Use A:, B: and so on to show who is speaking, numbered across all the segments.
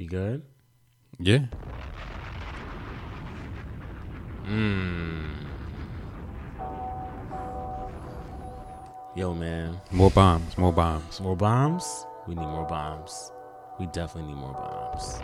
A: We good?
B: Yeah.
A: Yo, man.
B: More bombs. More bombs.
A: More bombs? We need more bombs. We definitely need more bombs.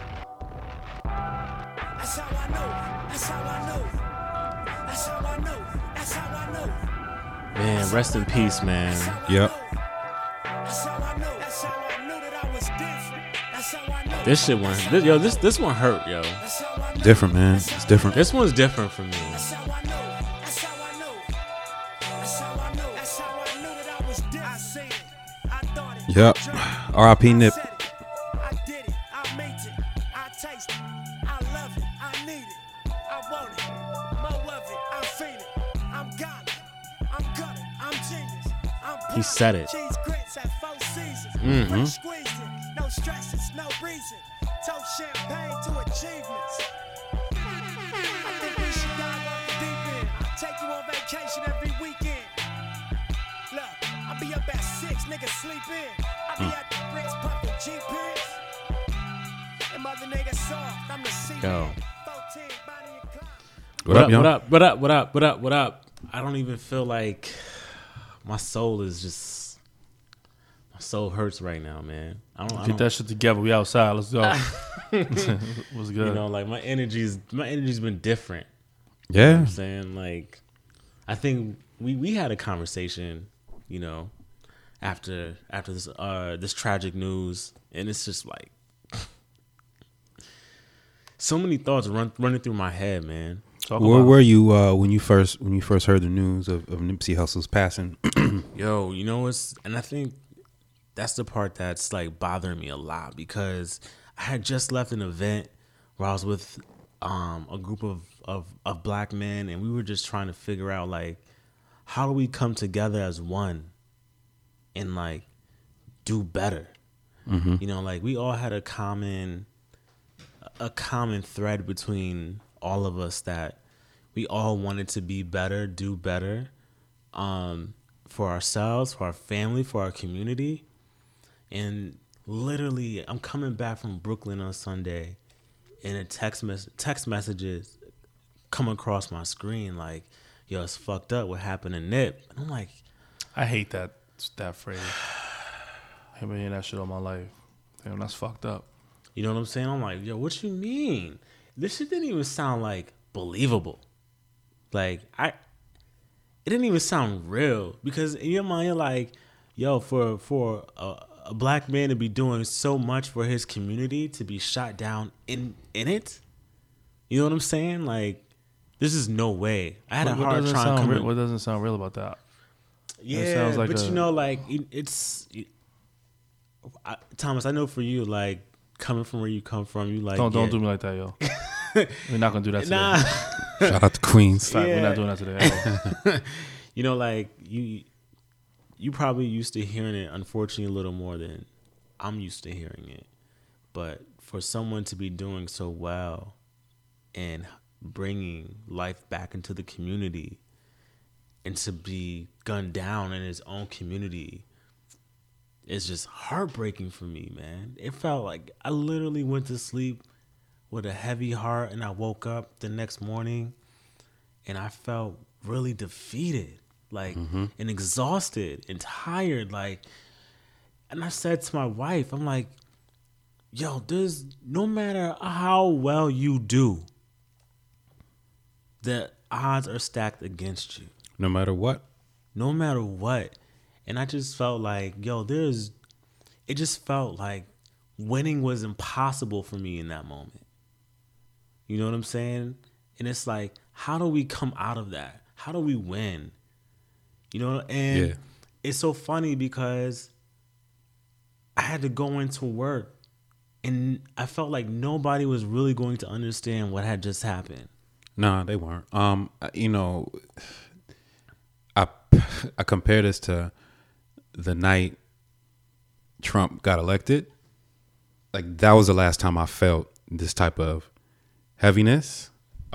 C: That's how I know. That's how I know. That's how I know. That's how I know.
A: Man, rest in peace, man.
B: Yep.
C: That's how I know. That's how I knew that I was different. That's how I know.
A: This shit went. This one hurt, yo.
C: That's how I know.
B: Different, man. It's different.
A: This one's different for me.
C: That's how I know. That's how I know. That's how I know. That's how I knew that I was different. I seen it. I thought it.
B: Yep. R.I.P. Nip.
C: I did it. I made it. I taste it. I love it. I need it. I want it. More of it. I feel it. I'm got it. I'm gutter. I'm genius. I'm
A: He said it.
C: Cheese grits at 4 seasons.
A: Mhm.
C: Fresh squeezing. No stresses. No reason. Toast champagne to achievements. I think we should dive off the deep end. I'll take you on vacation every weekend. Look, I'll be up at 6, niggas sleep in. I'll be at the Ritz pumping G-Pins. And mother niggas soft, I'm the C-Man.
A: Yo.
C: 14, Bonnie and Clyde.
B: What up, young?
A: What up? I don't even feel like my soul is just. My soul hurts right now, man. I
D: Get
A: don't
D: that shit together. We outside. Let's go. What's good?
A: you know, like my energy's been different.
B: Yeah.
A: I'm saying, like, I think we had a conversation, you know, after this tragic news, and it's just like so many thoughts running through my head, man.
D: Talk
B: Where
D: about
B: were you when you first heard the news of Nipsey Hussle's passing?
A: Yo, you know, and I think that's the part that's like bothering me a lot, because I had just left an event where I was with a group of black men, and we were just trying to figure out, like, how do we come together as one and like do better? You know, like, we all had a common thread between all of us, that we all wanted to be better, do better, for ourselves, for our family, for our community. And literally, I'm coming back from Brooklyn on Sunday, and a text messages come across my screen like, yo, it's fucked up what happened to Nip. And I'm like,
D: I hate that phrase. I've been hearing that shit all my life. Damn, that's fucked up.
A: you know what I'm saying? I'm like, yo, what you mean? This shit didn't even sound like believable. Like, it didn't even sound real, because in your mind, you're like, yo, for a black man to be doing so much for his community to be shot down in it, you know what I'm saying? Like, this is no way. I had a hard time.
D: What doesn't sound real about that?
A: Yeah,
D: sounds like
A: but you know, like, Thomas, I know for you, like, coming from where you come from, you like,
D: Don't do me like that, yo. We're not gonna do that today.
A: nah.
B: Shout out to Queens.
D: Fact, we're not doing that today.
A: You know, like, you probably used to hearing it, unfortunately, a little more than I'm used to hearing it. But for someone to be doing so well and bringing life back into the community, and to be gunned down in his own community, is just heartbreaking for me, man. It felt like I literally went to sleep with a heavy heart, and I woke up the next morning and I felt really defeated, like, and exhausted and tired, like. And I said to my wife, I'm like, yo, there's, no matter how well you do, the odds are stacked against you.
B: No matter what.
A: No matter what. And I just felt like, yo, it just felt like winning was impossible for me in that moment. You know what I'm saying? And it's like, how do we come out of that? How do we win? You know, and it's so funny because I had to go into work and I felt like nobody was really going to understand what had just happened.
B: Nah, they weren't. You know, I compare this to the night Trump got elected. Like, that was the last time I felt this type of heaviness.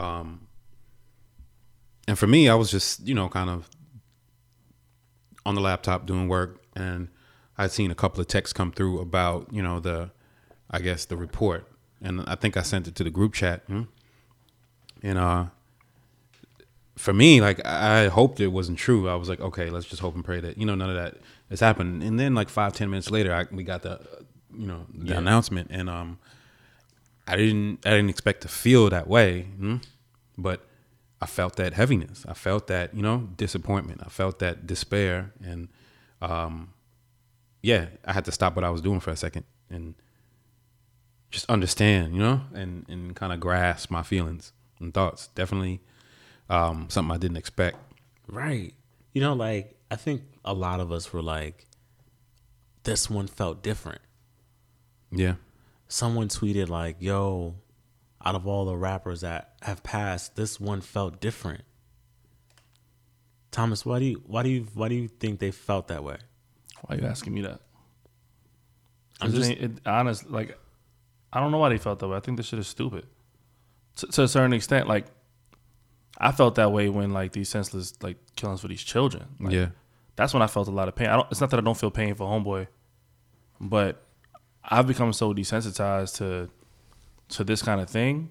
B: And for me, I was just, you know, kind of on the laptop doing work, and I'd seen a couple of texts come through about, you know, the I guess, the report, and I think I sent it to the group chat. And for me, like, I hoped it wasn't true. I was like, okay, let's just hope and pray that, none of that has happened. And then like 5-10 minutes later, we got the announcement, and I didn't expect to feel that way, but I felt that heaviness. I felt that, disappointment. I felt that despair, and I had to stop what I was doing for a second and just understand, and kind of grasp my feelings and thoughts. Definitely something I didn't expect.
A: Right. Like, I think a lot of us were like, this one felt different.
B: Yeah.
A: Someone tweeted like, yo, out of all the rappers that have passed, this one felt different. Thomas, why do you think they felt that way?
D: Why are you asking me that?
A: I'm
D: honest, like, I don't know why they felt that way. I think this shit is stupid. To a certain extent, like, I felt that way when, like, these senseless, like, killings for these children. Like,
B: yeah.
D: That's when I felt a lot of pain. It's not that I don't feel pain for Homeboy, but I've become so desensitized to this kind of thing.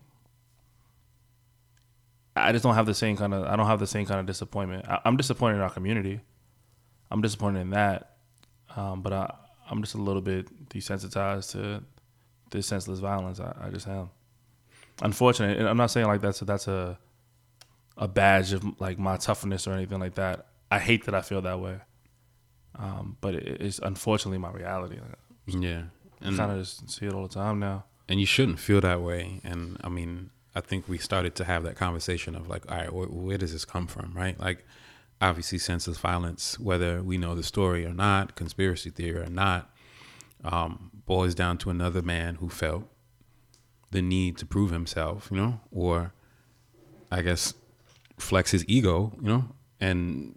D: I just don't have the same kind of disappointment. I'm disappointed in our community. I'm disappointed in that. But I'm just a little bit desensitized to this senseless violence. I just am. Unfortunate. And I'm not saying like that's a badge of like my toughness or anything like that. I hate that I feel that way. But it's unfortunately my reality.
B: Yeah.
D: I kind of just see it all the time now.
B: And you shouldn't feel that way. And I mean, I think we started to have that conversation of like, all right, where does this come from, right? Like, obviously, senseless violence, whether we know the story or not, conspiracy theory or not, boils down to another man who felt the need to prove himself, or I guess flex his ego, and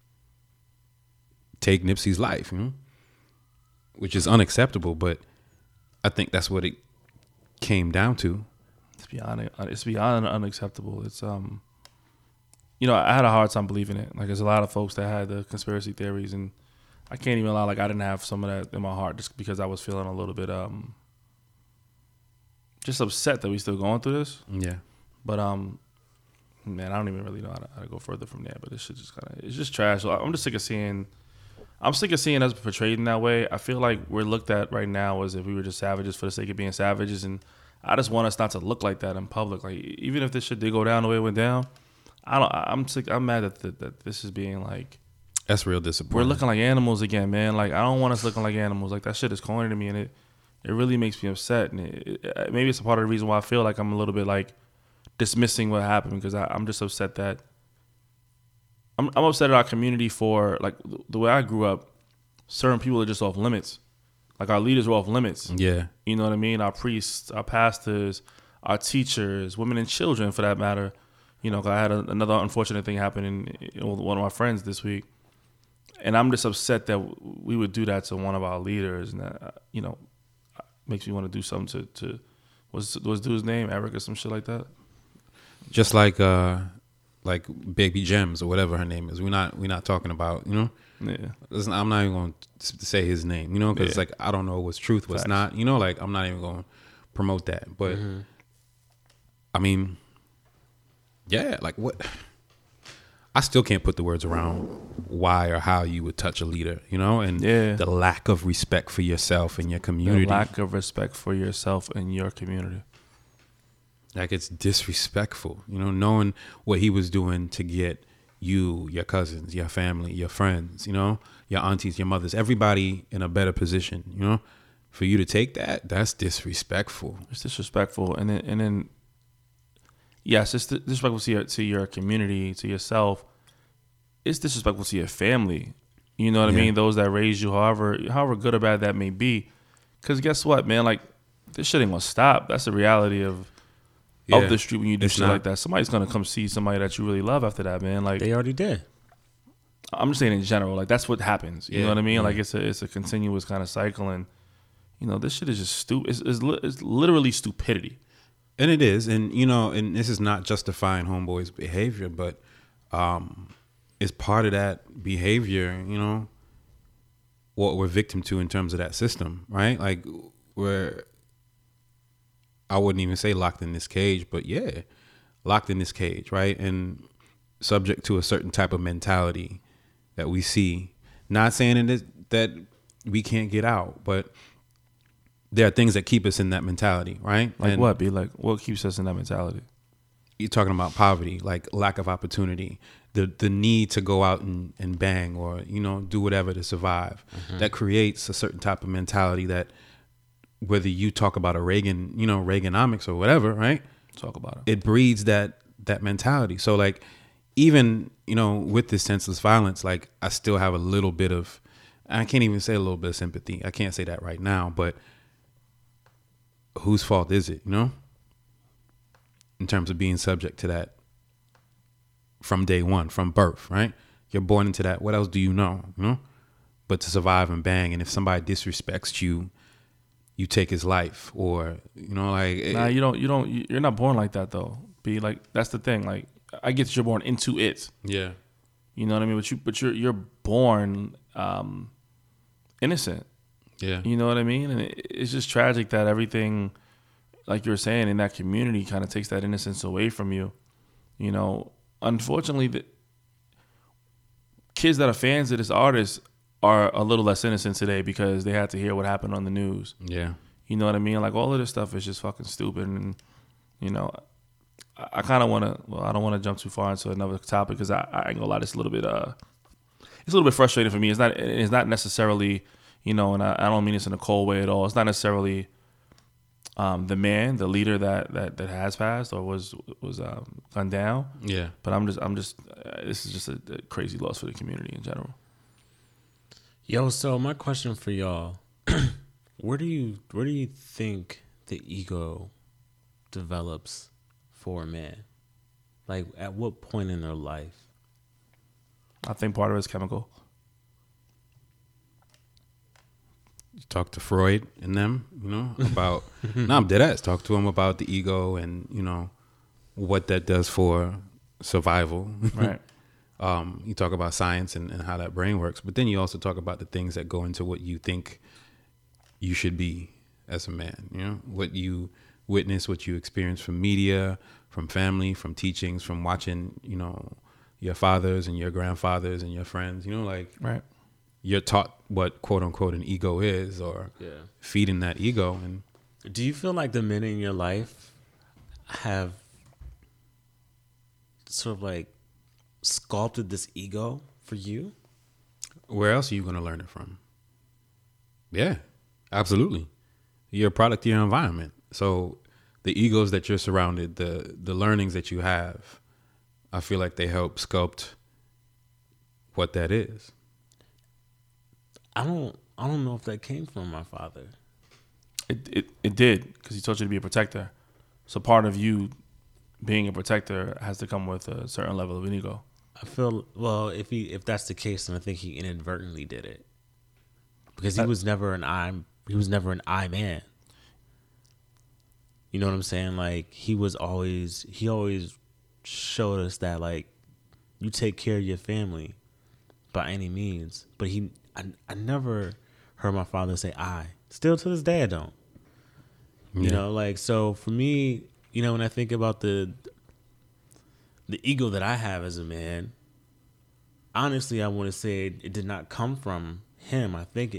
B: take Nipsey's life, which is unacceptable. But I think that's what it came down to.
D: It's beyond unacceptable. It's I had a hard time believing it. Like, there's a lot of folks that had the conspiracy theories, and I can't even lie. Like, I didn't have some of that in my heart just because I was feeling a little bit just upset that we still going through this.
B: Yeah.
D: But man, I don't even really know how to go further from there. But this shit just it's just trash. I'm just sick of seeing us portrayed in that way. I feel like we're looked at right now as if we were just savages for the sake of being savages, and I just want us not to look like that in public. Like, even if this shit did go down the way it went down, I'm sick. I'm mad that this is being like.
B: That's real disappointing.
D: We're looking like animals again, man. Like, I don't want us looking like animals. Like, that shit is corny to me, and it really makes me upset. And maybe it's a part of the reason why I feel like I'm a little bit like dismissing what happened, because I'm just upset that I'm upset at our community for, like, the way I grew up. Certain people are just off limits. Like, our leaders were off limits.
B: Yeah.
D: You know what I mean? Our priests, our pastors, our teachers, women and children, for that matter. 'Cause I had another unfortunate thing happen with one of my friends this week. And I'm just upset that we would do that to one of our leaders. And that, makes me want to do something to what's dude's name? Eric or some shit like that?
B: Just like Baby Gems or whatever her name is. We're not talking about,
D: Yeah.
B: Listen, I'm not even going to say his name, because it's like, I don't know what's truth, what's not, like, I'm not even going to promote that. But I mean, yeah, like, what? I still can't put the words around why or how you would touch a leader, and the lack of respect for yourself and your community.
D: The lack of respect for yourself and your community.
B: Like, it's disrespectful, knowing what he was doing to get you, your cousins, your family, your friends, your aunties, your mothers, everybody in a better position, for you to take that's disrespectful.
D: It's disrespectful. And then yes, it's disrespectful to your community, to yourself. It's disrespectful to your family. You know what I mean? Those that raised you, however good or bad that may be. Because guess what, man? Like, this shit ain't gonna stop. That's the reality of the street when you do shit like that. Somebody's gonna come see somebody that you really love after that, man. Like,
A: they already did.
D: I'm just saying in general, like, that's what happens. You know what I mean? Like, it's a continuous kind of cycle, and this shit is just stupid. It's literally stupidity.
B: And it is, and and this is not justifying Homeboy's behavior, but it's part of that behavior. What we're victim to in terms of that system, right? Like, we're I wouldn't even say locked in this cage, but yeah, locked in this cage, right? And subject to a certain type of mentality that we see. Not saying that we can't get out, but there are things that keep us in that mentality, right?
D: Like
B: And
D: what? Be like, what keeps us in that mentality?
B: you're talking about poverty, like lack of opportunity, the need to go out and bang or, do whatever to survive. That creates a certain type of mentality that whether you talk about a Reagan, Reaganomics or whatever, right?
D: Talk about
B: It breeds that mentality. So like even, with this senseless violence, like I still have a little bit of, I can't even say a little bit of sympathy. I can't say that right now, but whose fault is it, in terms of being subject to that from day one, from birth, right? You're born into that. What else do you know? But to survive and bang. And if somebody disrespects you, you take his life, or
D: Nah, you're not born like that though. Be like, that's the thing. Like, I get that you're born into it.
B: Yeah.
D: You know what I mean? But you're born innocent.
B: Yeah.
D: You know what I mean? And it's just tragic that everything, like you were saying, in that community kind of takes that innocence away from you. Unfortunately, the kids that are fans of this artist are a little less innocent today because they had to hear what happened on the news.
B: Yeah.
D: You know what I mean? Like, all of this stuff is just fucking stupid. And, I kind of want to, I don't want to jump too far into another topic because I ain't gonna lie, it's a little bit frustrating for me. It's not necessarily, and I don't mean this in a cold way at all. It's not necessarily the leader that has passed or was gunned down.
B: Yeah.
D: But this is just a crazy loss for the community in general.
A: Yo, so my question for y'all, where do you think the ego develops for a man? Like, at what point in their life?
D: I think part of it is chemical.
B: Talk to Freud and them, about, I'm dead ass. Talk to him about the ego and, what that does for survival.
D: Right.
B: You talk about science and how that brain works, but then you also talk about the things that go into what you think you should be as a man, what you witness, what you experience from media, from family, from teachings, from watching, your fathers and your grandfathers and your friends,
D: Right.
B: You're taught what quote unquote an ego is, or feeding that ego. And
A: do you feel like the men in your life have sort of like sculpted this ego for you?
B: where else are you going to learn it from? Yeah, absolutely. You're a product of your environment. So the egos that you're surrounded, the learnings that you have, I feel like they help sculpt what that is.
A: I don't know if that came from my father.
D: It did, because he taught you to be a protector. So part of you being a protector has to come with a certain level of an ego.
A: I feel, well, if that's the case, then I think he inadvertently did it, because he was never an I man. You know what I'm saying? Like, he always showed us that, like, you take care of your family by any means. But I never heard my father say I. Still to this day, I don't. You know, like, so for me, you know, when I think about the ego that I have as a man, honestly, I want to say it did not come from him. I think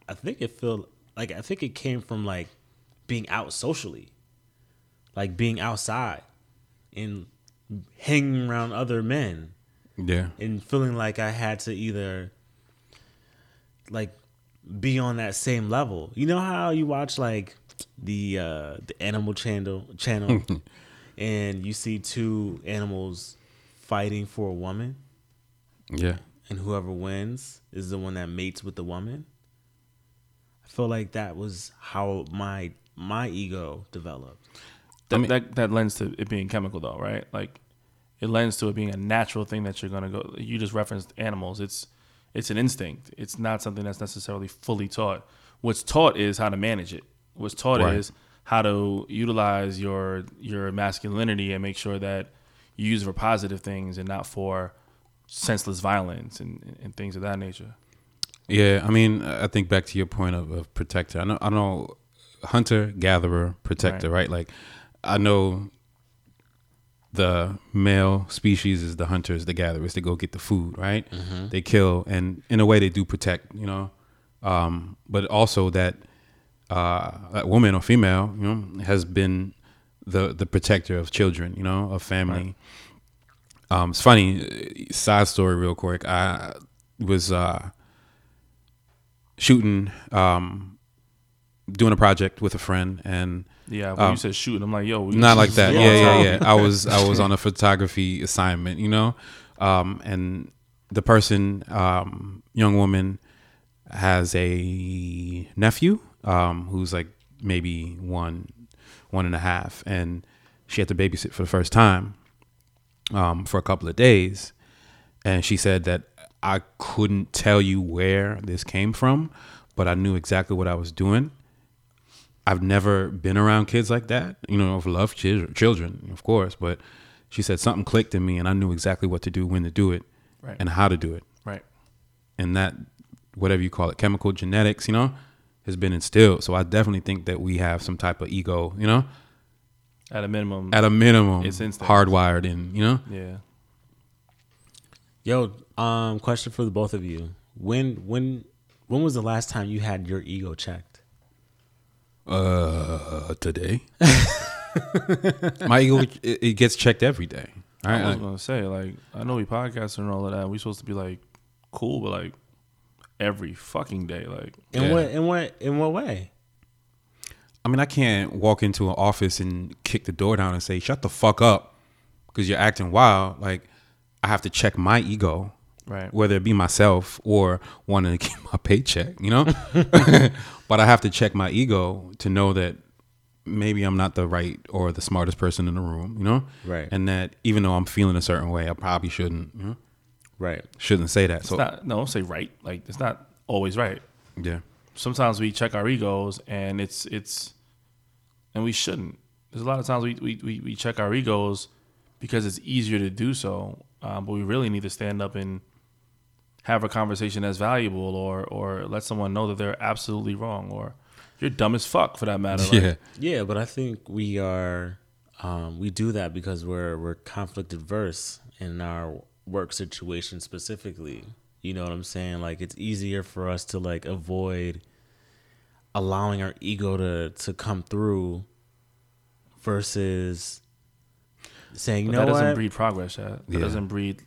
A: it came from, like, being out socially, like being outside and hanging around other men.
B: Yeah.
A: And feeling like I had to either, like, be on that same level. You know how you watch, like, the Animal Channel and you see two animals fighting for a woman,
B: Yeah.
A: and whoever wins is the one that mates with the woman? I feel like that was how my ego developed.
D: That lends to it being chemical, though, right? Like, it lends to it being a natural thing that you're gonna go. You just referenced animals. It's an instinct. It's not something that's necessarily fully taught. What's taught is how to manage it. What's taught is how to utilize your masculinity and make sure that you use it for positive things and not for senseless violence and things of that nature.
B: Yeah, I mean, I think back to your point of protector. I know hunter, gatherer, protector, right? Like I know the male species is the hunters, the gatherers. They go get the food, right? They kill, and in a way they do protect, you know. But also that woman or female, you know, has been the protector of children, you know, of family. Right. It's funny, side story real quick. I was shooting, doing a project with a friend, and
D: Yeah, when you said shooting, I'm like, yo.
B: not like that. Yeah. I was on a photography assignment, you know, and the person, young woman, has a nephew who's like maybe one and a half, and she had to babysit for the first time for a couple of days, and she said that I couldn't tell you where this came from, but I knew exactly what I was doing. I've never been around kids like that. You know, I've loved children, of course, but she said something clicked in me and I knew exactly what to do, when to do it,
D: Right.
B: and how to do it.
D: Right.
B: And that, whatever you call it, chemical genetics, you know, has been instilled. So I definitely think that we have some type of ego, you know,
D: At a minimum.
B: it's
D: instinct.
B: hardwired in, you know?
D: Yeah.
A: Yo, question for the both of you. When was the last time you had your ego checked?
B: Today. My ego, it gets checked every day. All right?
D: I was gonna say, like, I know we podcasting and all of that. We supposed to be like cool, but like every fucking day, like.
A: In
B: Yeah.
A: what way?
B: I mean, I can't walk into an office and kick the door down and say, shut the fuck up, because you're acting wild. Like, I have to check my ego,
D: Right.
B: whether it be myself or wanting to keep my paycheck, you know? But I have to check my ego to know that maybe I'm not the right or the smartest person in the room, you know?
A: Right.
B: And that even though I'm feeling a certain way, I probably shouldn't, you know?
A: Right.
B: Shouldn't say that.
D: It's
B: So,
D: not, no, don't say right. Like, it's not always right.
B: yeah.
D: Sometimes we check our egos, and it's and we shouldn't. There's a lot of times we check our egos because it's easier to do so, but we really need to stand up and have a conversation that's valuable, or let someone know that they're absolutely wrong, or you're dumb as fuck for that matter. Like,
B: Yeah.
A: Yeah, but I think we are we do that because we're conflict adverse in our work situation specifically. You know what I'm saying? Like, it's easier for us to like avoid allowing our ego to come through versus saying, you
D: But
A: know
D: that doesn't
A: what?
D: breed progress. That
B: Yeah.
D: doesn't breed,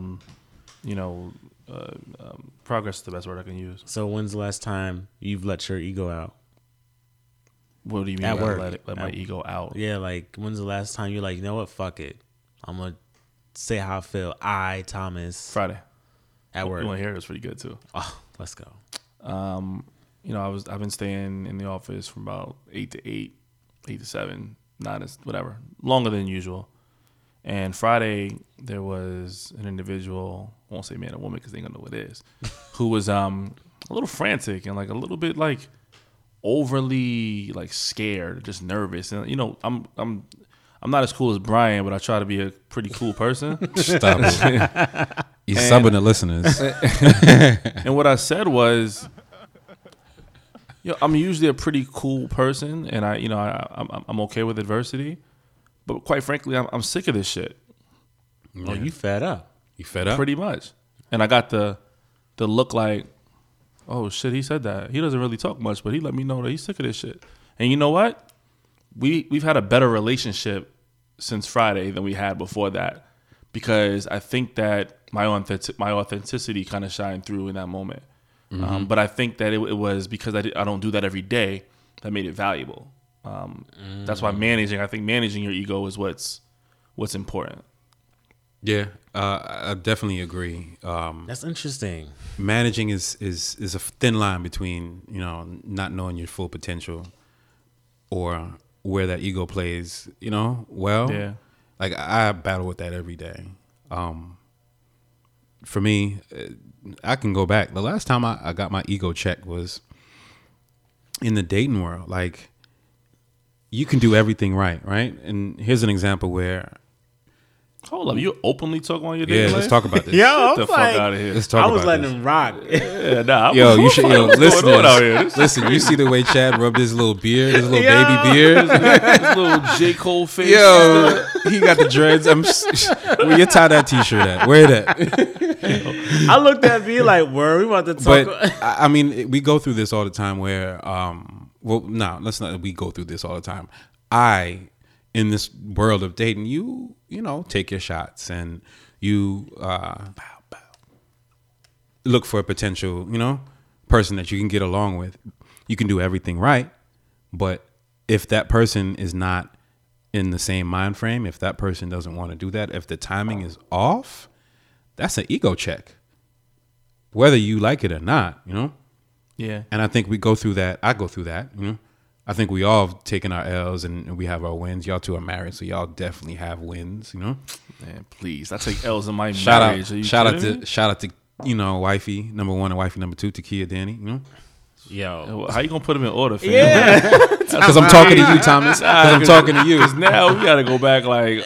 D: progress is the best word I can use.
A: So when's the last time you've let your ego out?
D: What do you mean
A: At
D: by
A: work.
D: let my ego out?
A: Yeah, like when's the last time you're like, you know what? Fuck it. I'm gonna say how I feel. I, Thomas,
D: Friday.
A: at work.
D: You want to hear it? It's pretty good too.
A: Oh, let's go.
D: I've been staying in the office from about 8 to 8, 8 to 7, 9 to whatever, longer than usual. And Friday there was an individual, I won't say man or woman because they ain't gonna know what it is, who was a little frantic and like a little bit like overly like scared, just nervous. And you know, I'm not as cool as Brian, but I try to be a pretty cool person.
B: Stop it. He's subbing the listeners.
D: And what I said was, I'm usually a pretty cool person, and I'm okay with adversity, but quite frankly, I'm sick of this shit,
A: Oh, you fed up.
B: You fed up?
D: pretty much. And I got the look like, oh shit, he said that. He doesn't really talk much, but he let me know that he's sick of this shit. And you know what? We've had a better relationship since Friday than we had before that, because I think that my authenticity kind of shined through in that moment. But I think that it was because I don't do that every day that made it valuable. That's why I think managing your ego is what's important.
B: Yeah, I definitely agree.
A: That's interesting.
B: Managing is a thin line between, you know, not knowing your full potential or where that ego plays, you know, well.
D: Yeah.
B: Like, I battle with that every day. For me, I can go back. The last time I got my ego checked was in the dating world. Like, you can do everything right? And here's an example where
D: Hold up, you openly talk on your
B: Yeah,
D: dating
B: let's
D: life?
B: talk about this.
A: Yo, I
D: Get the
A: was
D: fuck
A: like,
D: out of here.
B: Let's talk
A: I was
B: about
A: letting
B: this.
A: him rock.
D: Yeah, nah.
B: Yo, you should, yo,
D: What's going on out here?
B: listeners, listen. You see the way Chad rubbed his little beard, his little
A: Yo.
B: baby beard.
D: This little J. Cole face.
B: Yo, he got the dreads. Where you tie that T-shirt at? Where that?
A: I looked at B like, "Word, we about to talk."
B: But I mean, we go through this all the time. Where, well, no, let's not. We go through this all the time. In this world of dating, you know, take your shots and you look for a potential, you know, person that you can get along with. You can do everything right, but if that person is not in the same mind frame, if that person doesn't want to do that, if the timing is off, that's an ego check, whether you like it or not, you know?
D: Yeah.
B: And I think we go through that. I go through that, you know? I think we all have taken our L's and we have our wins. Y'all two are married, so y'all definitely have wins, you know?
D: Man, please. I take L's in my
B: Shout
D: marriage.
B: out to, you know, wifey number 1 and wifey number 2, Takia Danny, you know?
A: Yo,
D: How you gonna put them in order, fam?
A: yeah,
B: Because I'm talking to you, Thomas. Because I'm talking to you.
D: Because now we gotta go back like,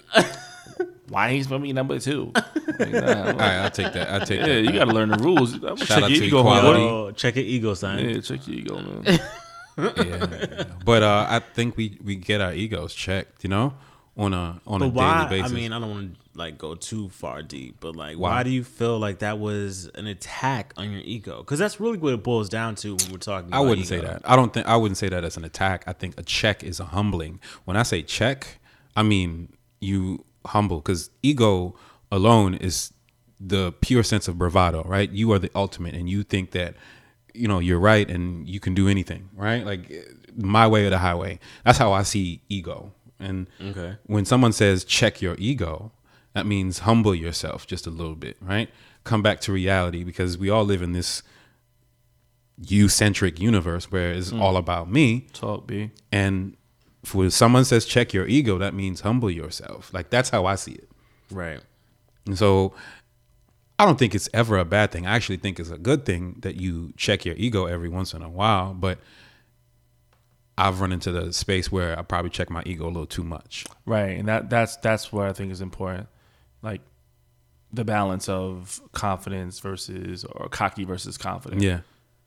D: why ain't supposed to be number 2? Like, nah,
B: All right, I'll take that. I'll take
D: yeah,
B: that.
D: you gotta learn the rules. I'm gonna
B: Shout
D: check
B: out
D: your
B: to
D: ego,
B: equality.
D: homeboy.
A: yo, check your ego, son.
D: Yeah, check your ego, man.
B: Yeah. But I think we get our egos checked, you know, on a
A: But why?
B: daily basis.
A: I mean, I don't want to like go too far deep, but like,
B: Why?
A: why do you feel like that was an attack on your ego? Because that's really what it boils down to when we're talking.
B: I
A: about
B: wouldn't say
A: ego.
B: that. I wouldn't say that as an attack. I think a check is a humbling. When I say check, I mean you humble, because ego alone is the pure sense of bravado, right? You are the ultimate, and you think that, you know, you're right and you can do anything, right? Like my way or the highway. That's how I see ego. And
A: Okay.
B: when someone says check your ego, that means humble yourself just a little bit, right? Come back to reality, because we all live in this you-centric universe where it's all about me.
D: Talk, B.
B: And when someone says check your ego, that means humble yourself. Like, that's how I see it.
A: Right.
B: And so I don't think it's ever a bad thing. I actually think it's a good thing that you check your ego every once in a while. But I've run into the space where I probably check my ego a little too much.
D: Right, and that's what I think is important, like the balance of confidence or cocky versus confident.
B: Yeah.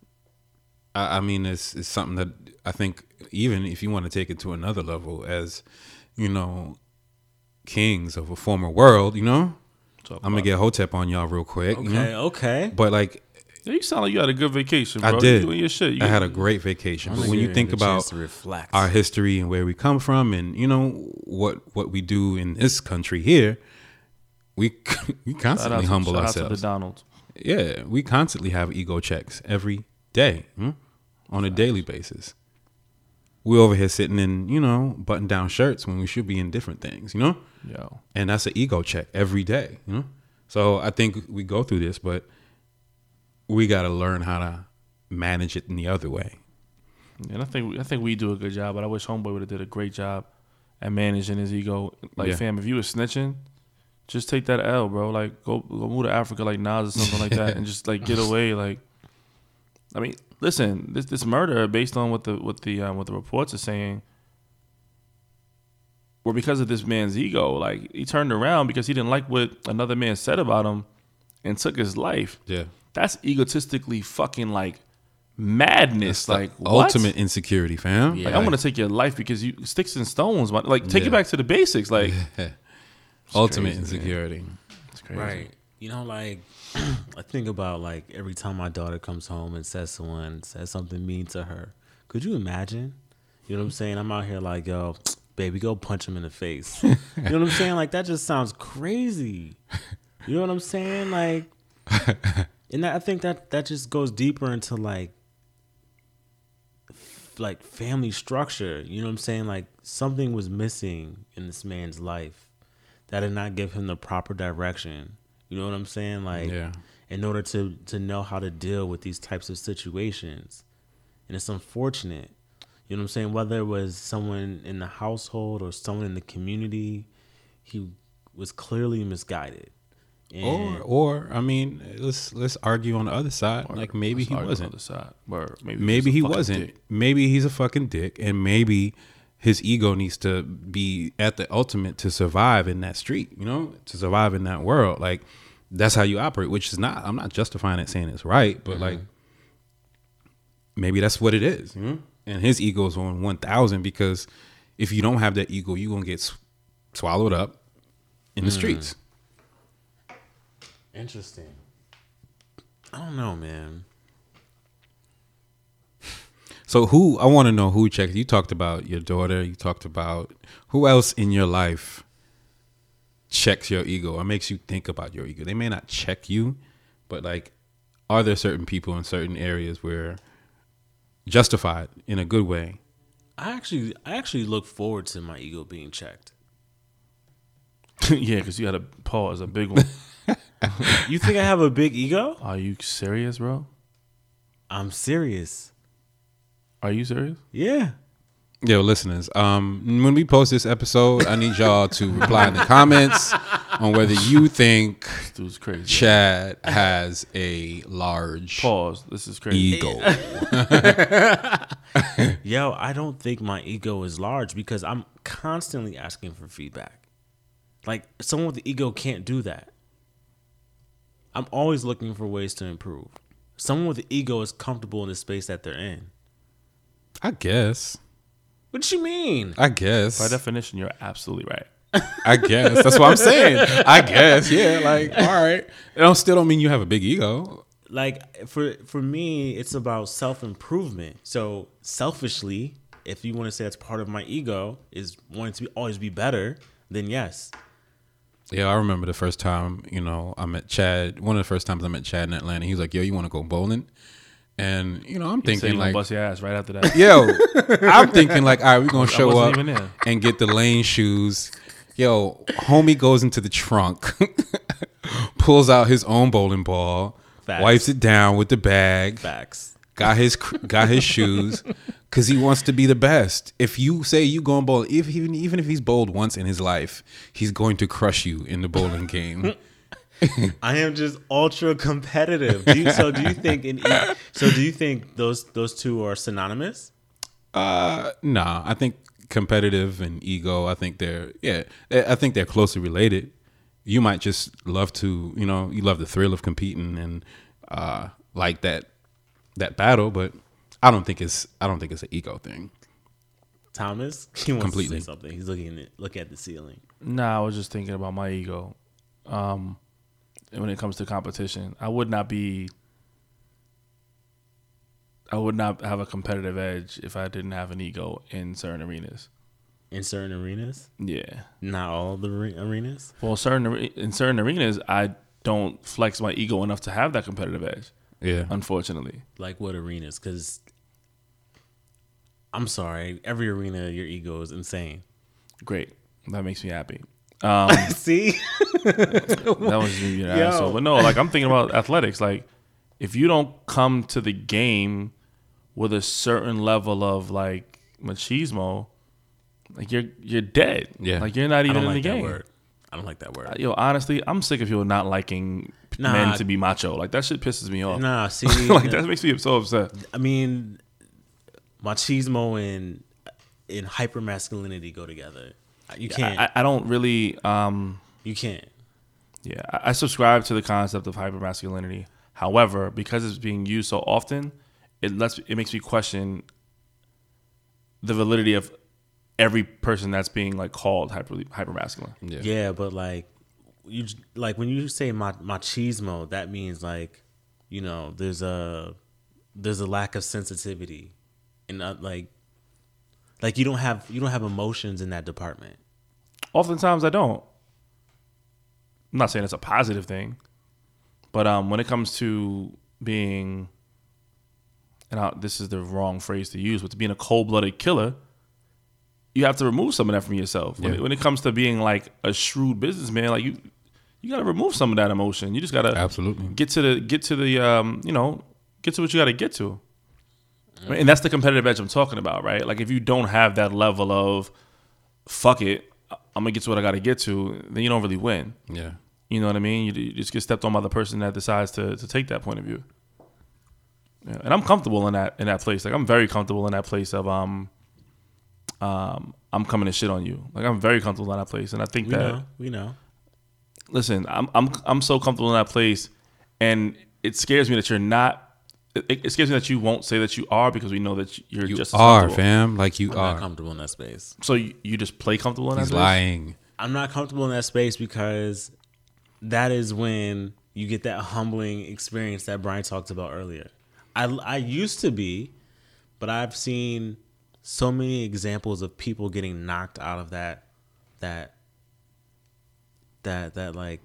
B: I mean, it's something that I think, even if you want to take it to another level, as, you know, kings of a former world, you know,
D: Talk
B: I'm going to
D: about
B: get Hotep on y'all real quick.
A: Okay.
B: You know?
A: Okay.
B: But like,
D: it. Yeah, you sound like you had a good vacation, bro.
B: I did.
D: You doing your shit.
B: I had a great vacation. But
A: I'm
B: when you
A: getting
B: think
A: the
B: about
A: chance to reflect.
B: our history and where we come from, and you know what we do in this country here, we constantly humble
D: shout out to
B: ourselves.
D: the Donald.
B: Yeah, we constantly have ego checks every day, on a daily basis. We over here sitting in, you know, button down shirts when we should be in different things, you know,
D: Yo,
B: and that's an ego check every day, you know. So I think we go through this, but we got to learn how to manage it in the other way.
D: and I think we do a good job, but I wish Homeboy would have did a great job at managing his ego. Like,
B: Yeah.
D: fam, if you were snitching, just take that L, bro. Like, go move to Africa like Nas or something like that, and just like get away. Like, I mean, listen, this murder, based on what the reports are saying, were because of this man's ego. Like, he turned around because he didn't like what another man said about him and took his life.
B: Yeah.
D: That's egotistically fucking like madness.
B: The
D: Like, what?
B: ultimate insecurity, fam.
A: Yeah.
D: Like, I'm gonna take your life because you sticks and stones. Like, take
B: Yeah.
D: it back to the basics. Like,
B: Ultimate
D: crazy, man.
B: insecurity.
D: it's crazy.
A: Right. You know, like I think about like every time my daughter comes home and says something mean to her. Could you imagine? You know what I'm saying? I'm out here like, yo, baby, go punch him in the face. You know what I'm saying? Like, that just sounds crazy. You know what I'm saying? Like, and I think that just goes deeper into like family structure. You know what I'm saying? Like, something was missing in this man's life that did not give him the proper direction. You know what I'm saying? Like,
B: Yeah.
A: in order to know how to deal with these types of situations. And it's unfortunate. You know what I'm saying? Whether it was someone in the household or someone in the community, he was clearly misguided. And
B: Or I mean, let's argue on the other side. Like, maybe
D: Let's
B: he
D: argue on
B: wasn't.
D: the other side. Or maybe
B: Maybe
D: he's
B: he
D: a fucking
B: wasn't.
D: dick.
B: Maybe he's a fucking dick, and maybe his ego needs to be at the ultimate to survive in that street, you know, to survive in that world. Like, that's how you operate, which is not, I'm not justifying it saying it's right, but like, maybe that's what it is, you know? And his ego is on 1,000 because if you don't have that ego, you're going to get swallowed up in the streets.
A: Interesting. I don't know, man.
B: So I want to know who checks. You talked about your daughter. You talked about who else in your life checks your ego or makes you think about your ego. They may not check you, but like, are there certain people in certain areas where justified in a good way?
A: I actually look forward to my ego being checked.
D: Yeah, because you got to pause a big one.
A: You think I have a big ego?
D: Are you serious, bro?
A: I'm serious.
D: Are you serious?
A: Yeah.
B: Yo, listeners, when we post this episode, I need y'all to reply in the comments on whether you think
D: This dude's crazy.
B: Chad has a large
D: Pause. This is crazy.
B: ego.
A: Yo, I don't think my ego is large because I'm constantly asking for feedback. Like, someone with the ego can't do that. I'm always looking for ways to improve. Someone with the ego is comfortable in the space that they're in.
B: I guess.
A: What you mean?
B: I guess.
D: By definition, you're absolutely right.
B: I guess. That's what I'm saying. I guess. Yeah. Like, all right. It still don't mean you have a big ego.
A: Like, for me, it's about self-improvement. So selfishly, if you want to say that's part of my ego, is wanting to always be better, then yes.
B: Yeah, I remember the first time, I met Chad. One of the first times I met Chad in Atlanta, he was like, yo, you want to go bowling? And, I'm thinking like,
D: bust your ass right after that.
B: yo, I'm thinking like, all right, we're going to show
D: wasn't
B: up
D: even there.
B: and get the lane shoes. Yo, homie goes into the trunk, pulls out his own bowling ball,
A: Facts.
B: wipes it down with the bag,
A: Facts.
B: got his shoes, because he wants to be the best. If you say you going bowl, even if he's bowled once in his life, he's going to crush you in the bowling game.
A: I am just ultra competitive. Do you think those two are synonymous?
B: Nah, I think competitive and ego, I think they're closely related. You might just love to, you love the thrill of competing and like that battle, but I don't think it's an ego thing.
A: Thomas, he wants
B: Completely.
A: to say something. He's look at the ceiling.
D: Nah, I was just thinking about my ego. When it comes to competition, I would not have a competitive edge if I didn't have an ego in certain arenas.
A: In certain arenas?
D: Yeah.
A: Not all the arenas?
D: Well, in certain arenas, I don't flex my ego enough to have that competitive edge.
B: Yeah.
D: Unfortunately.
A: Like what arenas? Because I'm sorry, every arena your ego is insane.
D: Great. That makes me happy.
A: See?
D: That was me being an asshole. But no, like I'm thinking about athletics. Like if you don't come to the game with a certain level of like machismo, like you're dead.
B: Yeah.
D: Like you're not even in the game.
A: Word. I don't like that word.
D: Yo, honestly, I'm sick of people not liking men to be macho. Like that shit pisses me off.
A: Nah, see,
D: like that makes me so upset.
A: I mean, machismo and hypermasculinity go together. You can't.
D: I don't really.
A: You can't.
D: Yeah, I subscribe to the concept of hypermasculinity. However, because it's being used so often, it makes me question the validity of every person that's being like called hypermasculine.
A: Yeah, but like when you say machismo, that means like, there's a lack of sensitivity, and like you don't have emotions in that department.
D: Oftentimes, I don't. I'm not saying it's a positive thing, but when it comes to being, and this is the wrong phrase to use, but to being a cold-blooded killer, you have to remove some of that from yourself.
B: Yeah.
D: When it comes to being like a shrewd businessman, like you got to remove some of that emotion. You just got to
B: Absolutely
D: get to what you got to get to. And that's the competitive edge I'm talking about, right? Like if you don't have that level of fuck it, I'm gonna get to what I got to get to, then you don't really win.
B: Yeah.
D: You know what I mean? You just get stepped on by the person that decides to take that point of view. Yeah. And I'm comfortable in that place. Like I'm very comfortable in that place of I'm coming to shit on you. Like I'm very comfortable in that place, and I think
A: we know.
D: Listen, I'm so comfortable in that place, and it scares me that you're not. It scares me that you won't say that you are, because we know that you're just as
B: are,
D: comfortable.
B: fam. Like you
A: I'm
B: are.
A: not comfortable in that space.
D: So you just play comfortable in that
B: He's
D: space?
B: lying.
A: I'm not comfortable in that space because that is when you get that humbling experience that Brian talked about earlier. I used to be, but I've seen so many examples of people getting knocked out of that like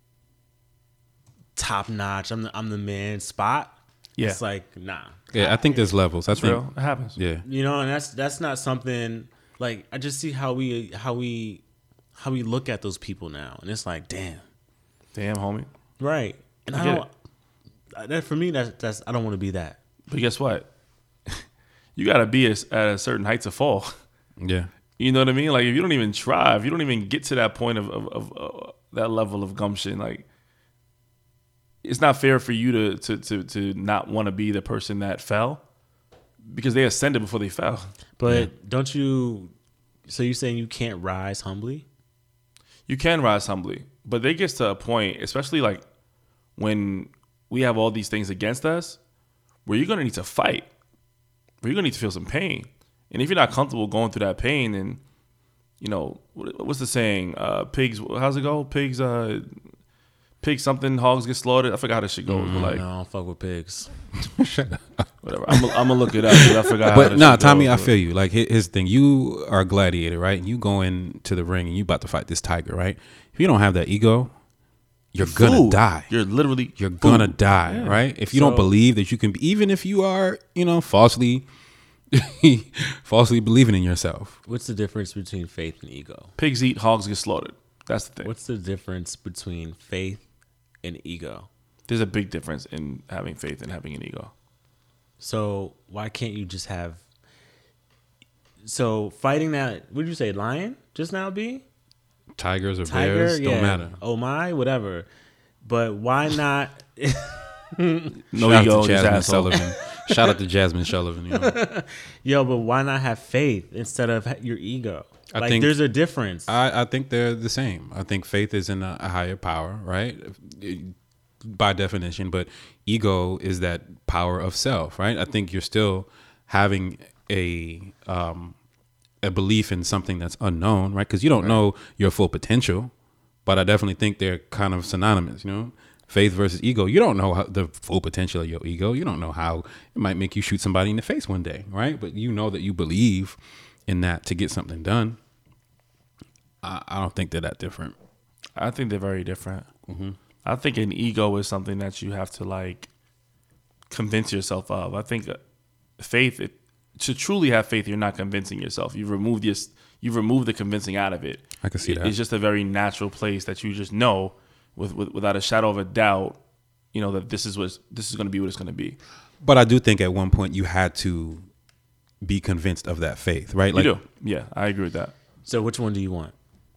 A: top notch. I'm the man spot.
D: Yeah.
A: It's like, nah.
B: Yeah, I think there's levels. That's
D: Real. It happens.
B: Yeah.
A: You know, and that's not something like I just see how we look at those people now, and it's like, damn,
D: homie.
A: right. And
D: I
A: I
D: get
A: don't. That for me, that's I don't want to be that.
D: But guess what? You got to be at a certain height to fall.
B: Yeah.
D: You know what I mean? Like if you don't even try, if you don't even get to that point of that level of gumption, like it's not fair for you to not want to be the person that fell, because they ascended before they fell.
A: But don't you? So you're saying you can't rise humbly?
D: You can rise humbly, but there gets to a point, especially like when we have all these things against us, where you're gonna need to fight, where you're gonna need to feel some pain. And if you're not comfortable going through that pain, then you know what's the saying? Pigs. How's it go? Pigs something. Hogs get slaughtered. I forgot how this shit goes. But like,
A: No, I don't fuck with pigs.
D: whatever. I'm gonna look it up. But I forgot.
B: But
D: nah,
B: Tommy, I feel you. Like here's the thing: you are a gladiator, right? And you go into the ring and you about to fight this tiger, right? If you don't have that ego, you're gonna die.
D: You're literally.
B: You're gonna die, right? If you don't believe that you can, even if you are, falsely believing in yourself.
A: What's the difference between faith and ego?
D: Pigs eat. Hogs get slaughtered. That's the thing.
A: What's the difference between faith and ego?
D: There's a big difference in having faith and having an ego.
A: So why can't you just have? So fighting that, what did you say, lion just now? B?
B: Tigers or
A: Tiger,
B: bears
A: yeah.
B: don't matter.
A: Oh my, whatever. But why not?
D: No
B: Shout
D: ego,
B: out to
D: just
B: Jasmine
D: asshole.
B: Sullivan. Shout out to Jasmine Sullivan.
A: Yo, but why not have faith instead of your ego?
B: I
A: Like,
B: think-
A: there's a difference.
B: I think they're the same. I think faith is in a higher power, right? By definition, but ego is that power of self, right? I think you're still having a belief in something that's unknown, right? Because you don't know your full potential, but I definitely think they're kind of synonymous, Faith versus ego. You don't know the full potential of your ego. You don't know how it might make you shoot somebody in the face one day, right? But you know that you believe in that to get something done. I don't think they're that different.
D: I think they're very different. Mm-hmm. I think an ego is something that you have to like convince yourself of. I think faith, to truly have faith, you're not convincing yourself. You've removed the convincing out of it.
B: I can see that.
D: It's just a very natural place that you just know without a shadow of a doubt, that this is going to be what it's going to be.
B: But I do think at one point you had to be convinced of that faith, right?
D: You do. Yeah, I agree with that.
A: So which one do you want?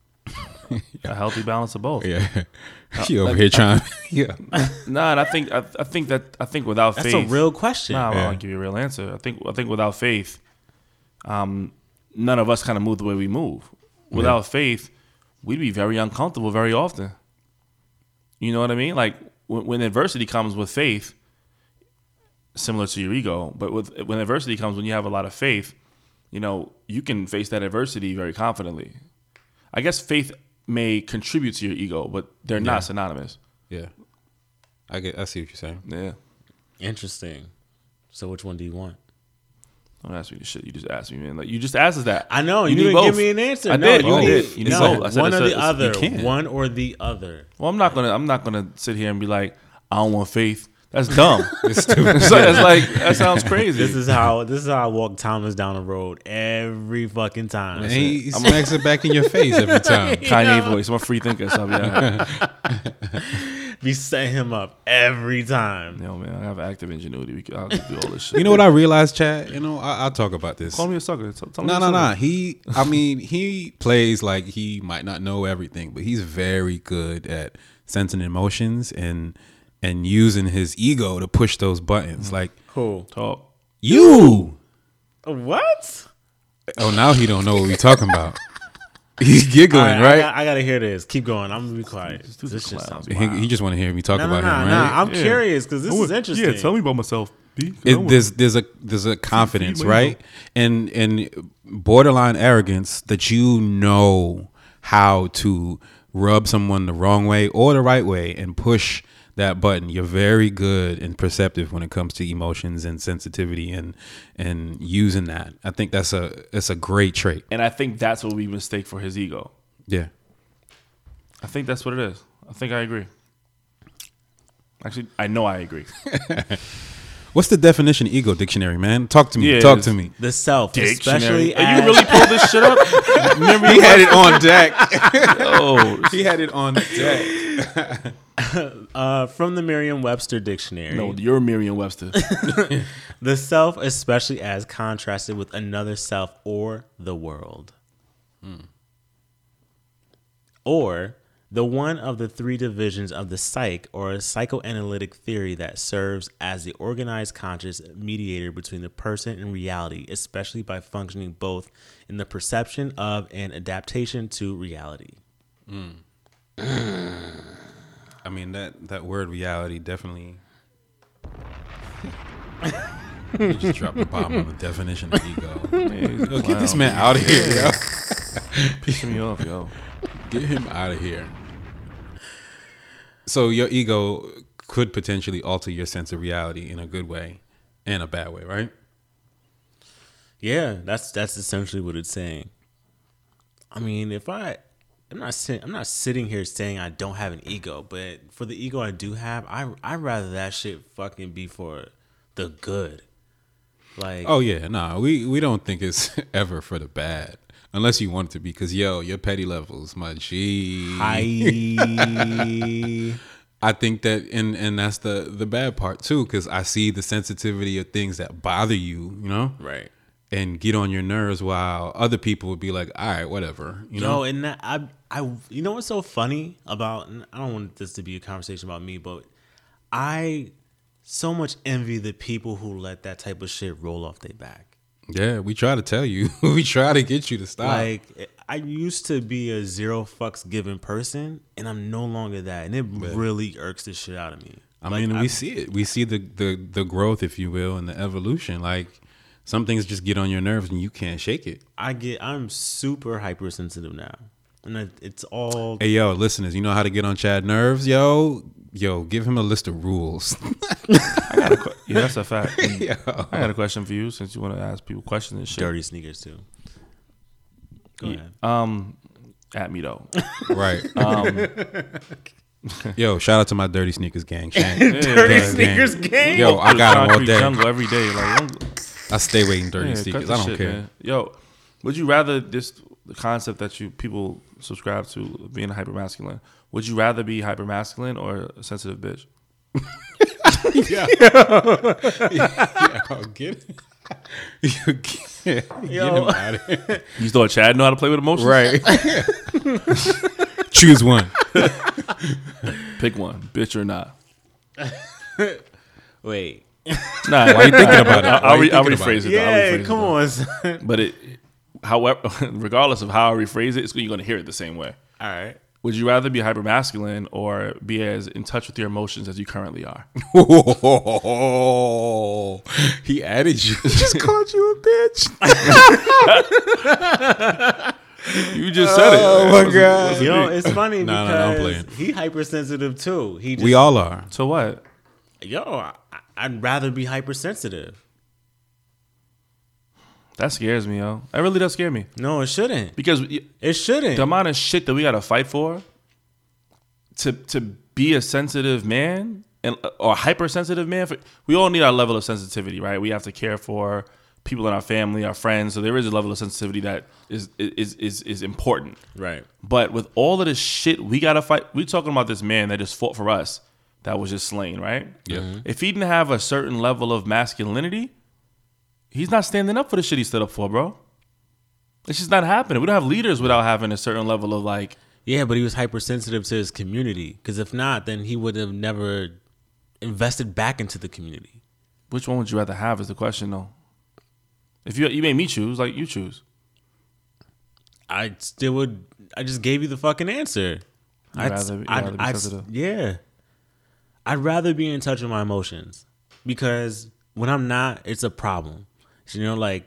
D: A healthy balance of both.
B: Yeah. She over here trying. Yeah.
D: Nah, and I think without
A: That's
D: faith,
A: a real question.
D: Nah, I'll give you a real answer. I think without faith, none of us kind of move the way we move. Without faith, we'd be very uncomfortable very often. You know what I mean? Like when adversity comes with faith, similar to your ego, but when adversity comes, when you have a lot of faith, you can face that adversity very confidently. I guess faith may contribute to your ego, but they're not synonymous.
B: Yeah. I see what you're saying.
D: Yeah.
A: Interesting. So which one do you want?
D: Don't ask me the shit. You just asked me, man. Like you just asked us that.
A: I know. You
D: need
A: didn't
D: both.
A: give me an answer.
D: I
A: No,
D: did.
A: you
D: You
A: did.
D: did. You need
A: No,
D: both. I said
A: one or
D: it's
A: the
D: a-
A: other.
B: you can't.
A: One or the other.
D: Well, I'm not gonna sit here and be like, I don't want faith. That's dumb.
B: It's stupid.
D: It's like that sounds crazy.
A: This is how I walk Thomas down the road every fucking time.
B: And he smacks it back in your face every time.
D: Kanye voice. I'm a free thinker, so yeah.
A: We set him up every time.
D: Yo, man, I have active ingenuity. I'll do all this shit.
B: You know what I realized, Chad? I'll talk about this.
D: Call me a sucker. Tell me
B: No.
D: a sucker.
B: He plays like he might not know everything, but he's very good at sensing emotions and using his ego to push those buttons. Like
A: Cool.
D: Talk.
B: you,
A: What?
B: Oh, now he don't know what we talking about. He's giggling, right?
A: I gotta hear this. Keep going. I'm gonna be quiet.
D: dude's
A: This
D: a
A: shit
D: clown.
A: sounds
B: He,
A: wild.
B: he just want to hear me talk
A: No,
B: about him, right?
A: I'm
D: Yeah.
A: curious because this is interesting.
D: Yeah, tell me about myself. B.
B: There's a confidence,
D: my
B: right? And borderline arrogance that you know how to rub someone the wrong way or the right way and push that button. You're very good and perceptive when it comes to emotions and sensitivity and using that. I think that's a great trait.
D: And I think that's what we mistake for his ego.
B: Yeah.
D: I think that's what it is. I think I agree. Actually, I know I agree.
B: What's the definition of ego dictionary, man? Talk to me.
D: Yeah,
B: Talk
D: it's-
B: to me.
A: The self, especially
D: Are you
A: as,
D: really pulled this shit up? Remember
B: He had it on deck.
D: Oh,
B: He had it on deck.
A: from the Merriam-Webster dictionary.
D: no, you're Merriam-Webster.
A: The self, especially as contrasted with another self or the world. Or the one of the three divisions of the psyche or a psychoanalytic theory that serves as the organized conscious mediator between the person and reality, especially by functioning both in the perception of and adaptation to reality.
B: I mean that word reality definitely. You just dropped the bomb on the definition of ego. Yo, get this man out of here, yo.
D: Pissing me off, yo.
B: Get him out of here. So your ego could potentially alter your sense of reality in a good way and a bad way, right?
A: Yeah, that's essentially what it's saying. I mean, I'm not sitting here saying I don't have an ego, but for the ego I do have, I'd rather that shit fucking be for the good. Like,
B: Oh yeah, nah, we don't think it's ever for the bad. Unless you want it to be, because your petty levels, my G. I think that, and that's the bad part too, because I see the sensitivity of things that bother you, you know,
A: right.
B: and get on your nerves, while other people would be like, all right, whatever, you know.
A: And that, I, you know what's so funny about? And I don't want this to be a conversation about me, but I so much envy the people who let that type of shit roll off their back.
B: Yeah, we try to tell you, we try to get you to stop.
A: Like, I used to be a zero fucks given person, and I'm no longer that, and it really irks the shit out of me.
B: I mean, we see it. We see the growth, if you will, and the evolution. Like, some things just get on your nerves and you can't shake it.
A: I'm super hypersensitive now, and it's all.
B: Hey, yo, listeners, you know how to get on Chad nerves, yo, give him a list of rules.
D: Yeah, that's a fact.
B: Yo.
D: I got a question for you, since you want to ask people questions and shit.
A: Dirty sneakers too. Go ahead.
D: At me though.
B: Right. Yo, shout out to my Dirty Sneakers gang.
A: Dirty Sneakers gang.
B: Yo, I got them all
D: Concrete
B: day.
D: Jungle every day. Like,
B: I stay waiting Dirty
D: yeah, cut
B: Sneakers.
D: the
B: I don't
D: shit,
B: care.
D: man. Yo, would you rather the concept that people subscribe to, being a hypermasculine? Would you rather be hypermasculine or a sensitive bitch?
B: Yo, get him out of here.
D: You thought Chad know how to play with emotions?
B: Right. Choose one.
D: Pick one, bitch or not.
A: Wait.
D: Nah,
B: Why you thinking about it?
D: I'll
B: Why you thinking about
D: rephrase
B: it?
D: it. I'll
A: Yeah,
D: rephrase
A: come
D: it,
A: on, son.
D: But however, regardless of how I rephrase it, you're gonna hear it the same way.
A: All right.
D: Would you rather be hypermasculine or be as in touch with your emotions as you currently are?
B: He added you. Just called you a bitch.
D: You just said it.
B: Oh my god.
A: You know, it's funny
B: No,
A: because
B: I'm playing.
A: he hypersensitive too. He just,
B: We all are.
D: So what?
A: I'd rather be hypersensitive.
D: That scares me, yo. That really does scare me.
A: No, it shouldn't.
D: Because
A: It shouldn't.
D: the amount of shit that we gotta fight for to be a sensitive man or a hypersensitive man, we all need our level of sensitivity, right? We have to care for people in our family, our friends. So there is a level of sensitivity that is important.
A: Right.
D: But with all of this shit we gotta fight, we talking about this man that just fought for us, that was just slain, right?
B: Yeah.
D: If he didn't have a certain level of masculinity, he's not standing up for the shit he stood up for, bro. It's just not happening. We don't have leaders without having a certain level of like.
A: Yeah, but he was hypersensitive to his community. Because if not, then he would have never invested back into the community.
D: Which one would you rather have is the question, though. If you made me choose, like you choose.
A: I still would. I just gave you the fucking answer.
D: You'd rather be sensitive.
A: Yeah. I'd rather be in touch with my emotions because when I'm not, it's a problem. You know, like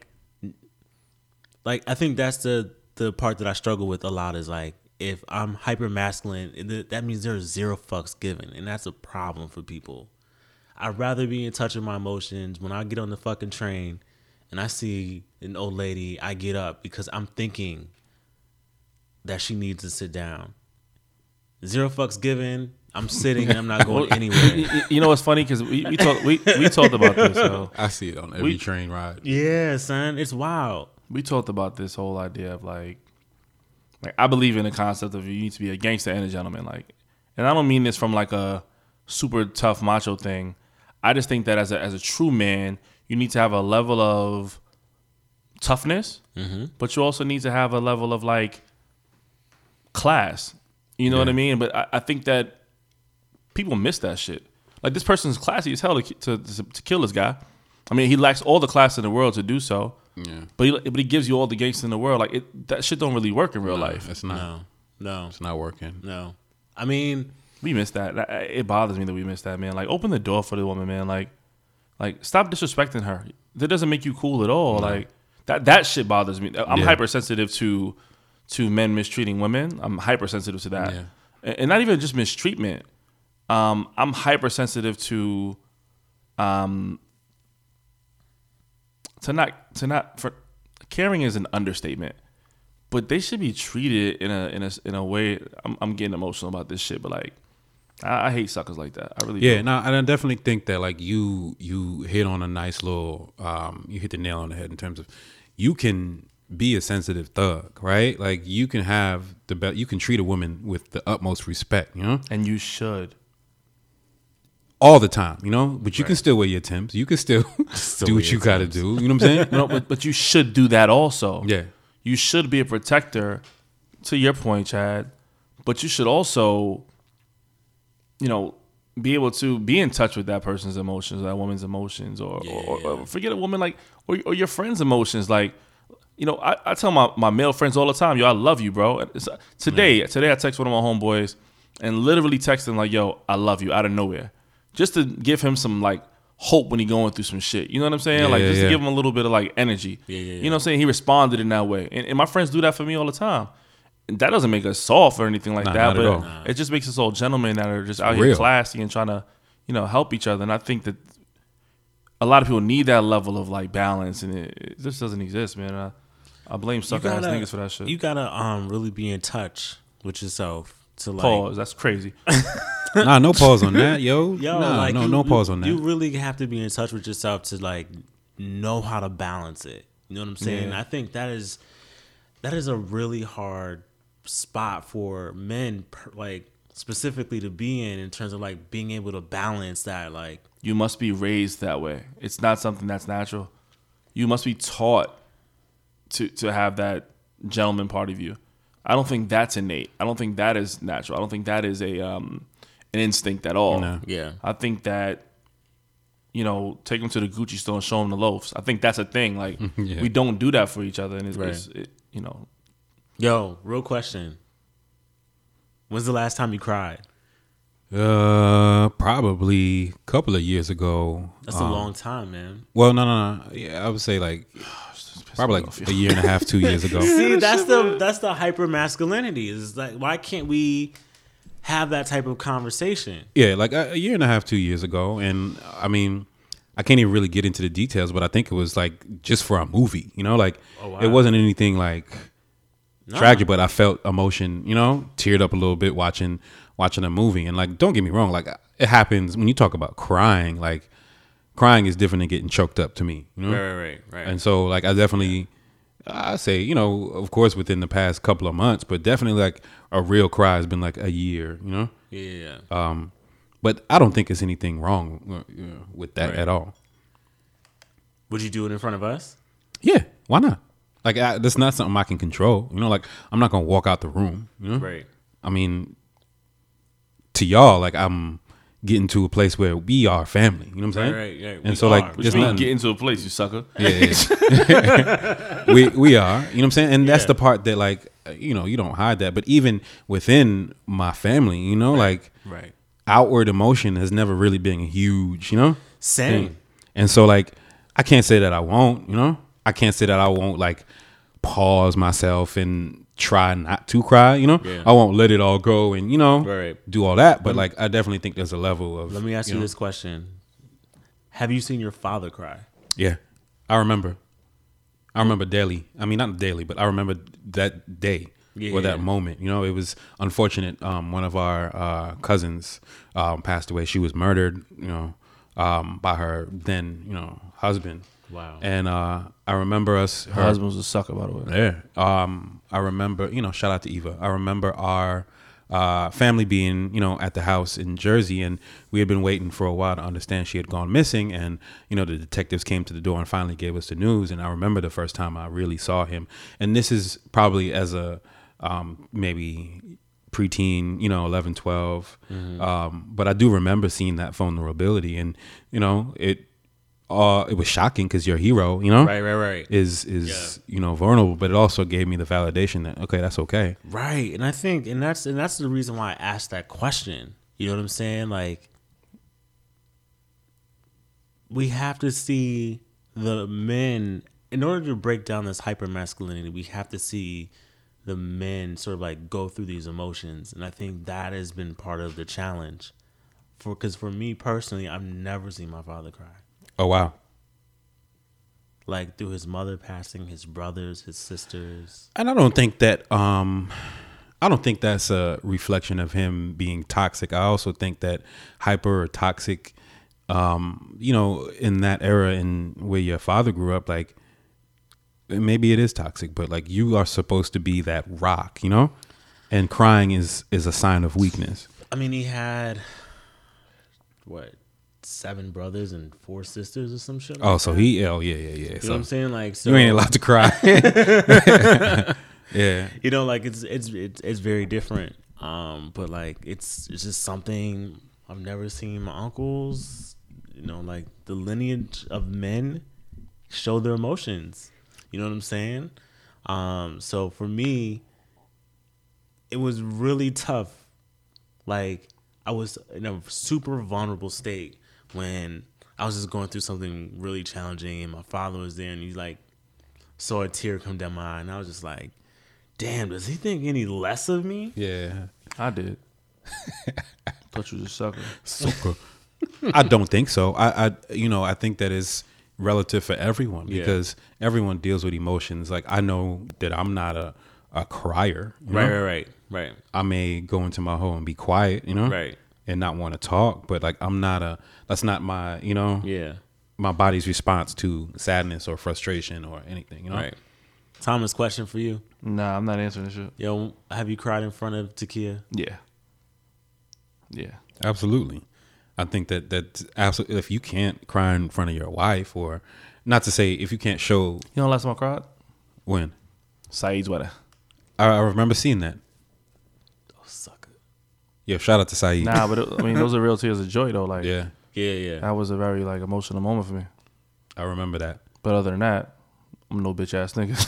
A: I think that's the part that I struggle with a lot is like if I'm hyper masculine, that means there's zero fucks given, and that's a problem for people. I'd rather be in touch with my emotions. When I get on the fucking train and I see an old lady, I get up because I'm thinking that she needs to sit down. Zero fucks given. I'm sitting and I'm not going anywhere.
D: You know what's funny? Because we talked about this. So
B: I see it on every train ride.
A: Yeah, son. It's wild.
D: We talked about this whole idea of like I believe in the concept of you need to be a gangster and a gentleman. Like, and I don't mean this from like a super tough macho thing. I just think that as a true man, you need to have a level of toughness, but you also need to have a level of like class. You know what I mean? But I think that people miss that shit. Like this person's classy as hell to kill this guy. I mean, he lacks all the class in the world to do so. Yeah. But he gives you all the gangster in the world. Like that shit don't really work in real life.
B: It's not.
A: No.
B: It's not working.
A: No. I mean,
D: we miss that. It bothers me that we miss that, man. Like open the door for the woman, man. Like stop disrespecting her. That doesn't make you cool at all. No. Like that shit bothers me. I'm hypersensitive to men mistreating women. I'm hypersensitive to that. Yeah. And not even just mistreatment. I'm hypersensitive to caring is an understatement, but they should be treated in a way. I'm getting emotional about this shit, but like I hate suckers like that. I really do.
B: No, and I definitely think that like you hit on a nice little you hit the nail on the head in terms of you can be a sensitive thug, right? Like you can have you can treat a woman with the utmost respect, you know,
D: and you should.
B: All the time, you know, but you can still wear your Timbs. You can still do what you got to do. You know what I'm saying?
D: No, but you should do that also.
B: Yeah.
D: You should be a protector, to your point, Chad. But you should also, you know, be able to be in touch with that person's emotions, that woman's emotions, or forget a woman like, or your friend's emotions. Like, you know, I tell my male friends all the time, yo, I love you, bro. Today I text one of my homeboys and literally text him like, yo, I love you, out of nowhere. Just to give him some like hope when he going through some shit. You know what I'm saying? To give him a little bit of like energy. You know what I'm saying? He responded in that way. And my friends do that for me all the time. And that doesn't make us soft or anything like that. But it just makes us all gentlemen that are just out here classy and trying to, you know, help each other. And I think that a lot of people need that level of like balance, and it just doesn't exist, man. I blame sucker ass niggas for that shit.
A: You gotta really be in touch with yourself to like
D: pause. That's crazy.
B: Nah, no pause on that, yo. No pause on that.
A: You really have to be in touch with yourself to like know how to balance it. You know what I'm saying? I think that is a really hard spot for men, like specifically to be in terms of like being able to balance that. Like
D: you must be raised that way. It's not something that's natural. You must be taught to have that gentleman part of you. I don't think that's innate. I don't think that is natural. I don't think that is an instinct at all.
A: No. Yeah.
D: I think that, you know, take them to the Gucci store and show them the loafs. I think that's a thing. Like, we don't do that for each other. And it's you know.
A: Yo, real question. When's the last time you cried?
B: Probably a couple of years ago.
A: That's a long time, man.
B: Well, no. Yeah, I would say like probably like a year and a half, 2 years ago.
A: See, that's the hyper masculinity. Is like, why can't we have that type of conversation?
B: Yeah, like a year and a half, 2 years ago. And I mean, I can't even really get into the details, but I think it was like just for a movie, you know, like it wasn't anything like tragic, but I felt emotion, you know, teared up a little bit watching a movie. And like, don't get me wrong, like it happens when you talk about crying, like crying is different than getting choked up to me, you know?
A: Right.
B: And so like I definitely, I say, you know, of course within the past couple of months, but definitely like a real cry has been like a year, you know?
A: Yeah.
B: But I don't think there's anything wrong with that at all.
A: Would you do it in front of us?
B: Yeah, why not? Like that's not something I can control, you know? Like I'm not gonna walk out the room, you know?
A: Right.
B: I mean, to y'all, like I'm getting to a place where we are family. You know what I'm saying?
A: Right.
B: And
A: We
B: so
A: are.
B: like,
A: Which
B: there's
D: Just
B: nothing.
D: get into a place, you sucker.
B: Yeah. we are. You know what I'm saying? And that's
A: Yeah.
B: the part that like, you know, you don't hide that. But even within my family, you know, like
A: Right.
B: outward emotion has never really been huge. You know.
A: Same.
B: And so like, I can't say that I won't. You know, I can't say that I won't like pause myself and try not to cry. You know,
A: Yeah.
B: I won't let it all go and you know
A: Right.
B: do all that. But like, I definitely think there's a level of.
A: Let me ask you
B: know,
A: this question: have you seen your father cry?
B: Yeah, I remember daily. I mean, not daily, but I remember that day or that
A: Yeah.
B: moment. You know, it was unfortunate. One of our cousins passed away. She was murdered. You know, by her then husband.
A: Wow.
B: And I remember us.
D: Her husband was a sucker, by the way.
B: Yeah. I remember, shout out to Eva. I remember our family being, at the house in Jersey, and we had been waiting for a while to understand she had gone missing. And, the detectives came to the door and finally gave us the news. And I remember the first time I really saw him. And this is probably as a maybe preteen, 11, 12. But I do remember seeing that vulnerability, and, it was shocking because your hero,
A: Right.
B: is vulnerable, but it also gave me the validation that okay, that's okay.
A: Right. And I think and that's the reason why I asked that question. You know what I'm saying? Like, we have to see the men in order to break down this hyper masculinity, we have to see the men sort of like go through these emotions. And I think that has been part of the challenge. Because for me personally, I've never seen my father cry.
B: Oh wow.
A: Like through his mother passing, his brothers, his sisters.
B: And I don't think that that's a reflection of him being toxic. I also think that hyper or toxic, in that era and where your father grew up, like maybe it is toxic, but like you are supposed to be that rock, and crying is a sign of weakness.
A: I mean, he had 7 brothers and 4 sisters or some shit.
B: Oh,
A: like
B: so
A: that.
B: yeah.
A: You know
B: So
A: what I'm saying? Like, so
B: you ain't allowed to cry. Yeah.
A: like it's very different. But like it's just something I've never seen my uncles. Like the lineage of men show their emotions. You know what I'm saying? So for me, it was really tough. Like I was in a super vulnerable state when I was just going through something really challenging, and my father was there, and he like saw a tear come down my eye, and I was just like, damn, does he think any less of me?
B: Yeah.
D: I did. Thought you was a sucker.
B: Sucker. I don't think so. I think that is relative for everyone because everyone deals with emotions. Like I know that I'm not a crier. you know?
A: Right.
B: I may go into my hole and be quiet,
A: Right.
B: and not want to talk, but like that's not my,
A: Yeah.
B: my body's response to sadness or frustration or anything,
A: Right. Thomas, question for you.
D: Nah, I'm not answering this shit.
A: Yo, have you cried in front of Takia?
D: Yeah.
B: Absolutely. I think that absolutely, if you can't cry in front of your wife, or not to say if you can't show
D: You know, last time I cried,
B: when,
D: Saeed's wedding.
B: I remember seeing that.
A: Oh, sucker.
B: Yo, shout out to Saeed.
D: Nah, but those are real tears of joy though. Like,
B: Yeah,
A: Yeah.
D: that was a very like emotional moment for me.
B: I remember that.
D: But other than that, I'm no bitch ass nigga.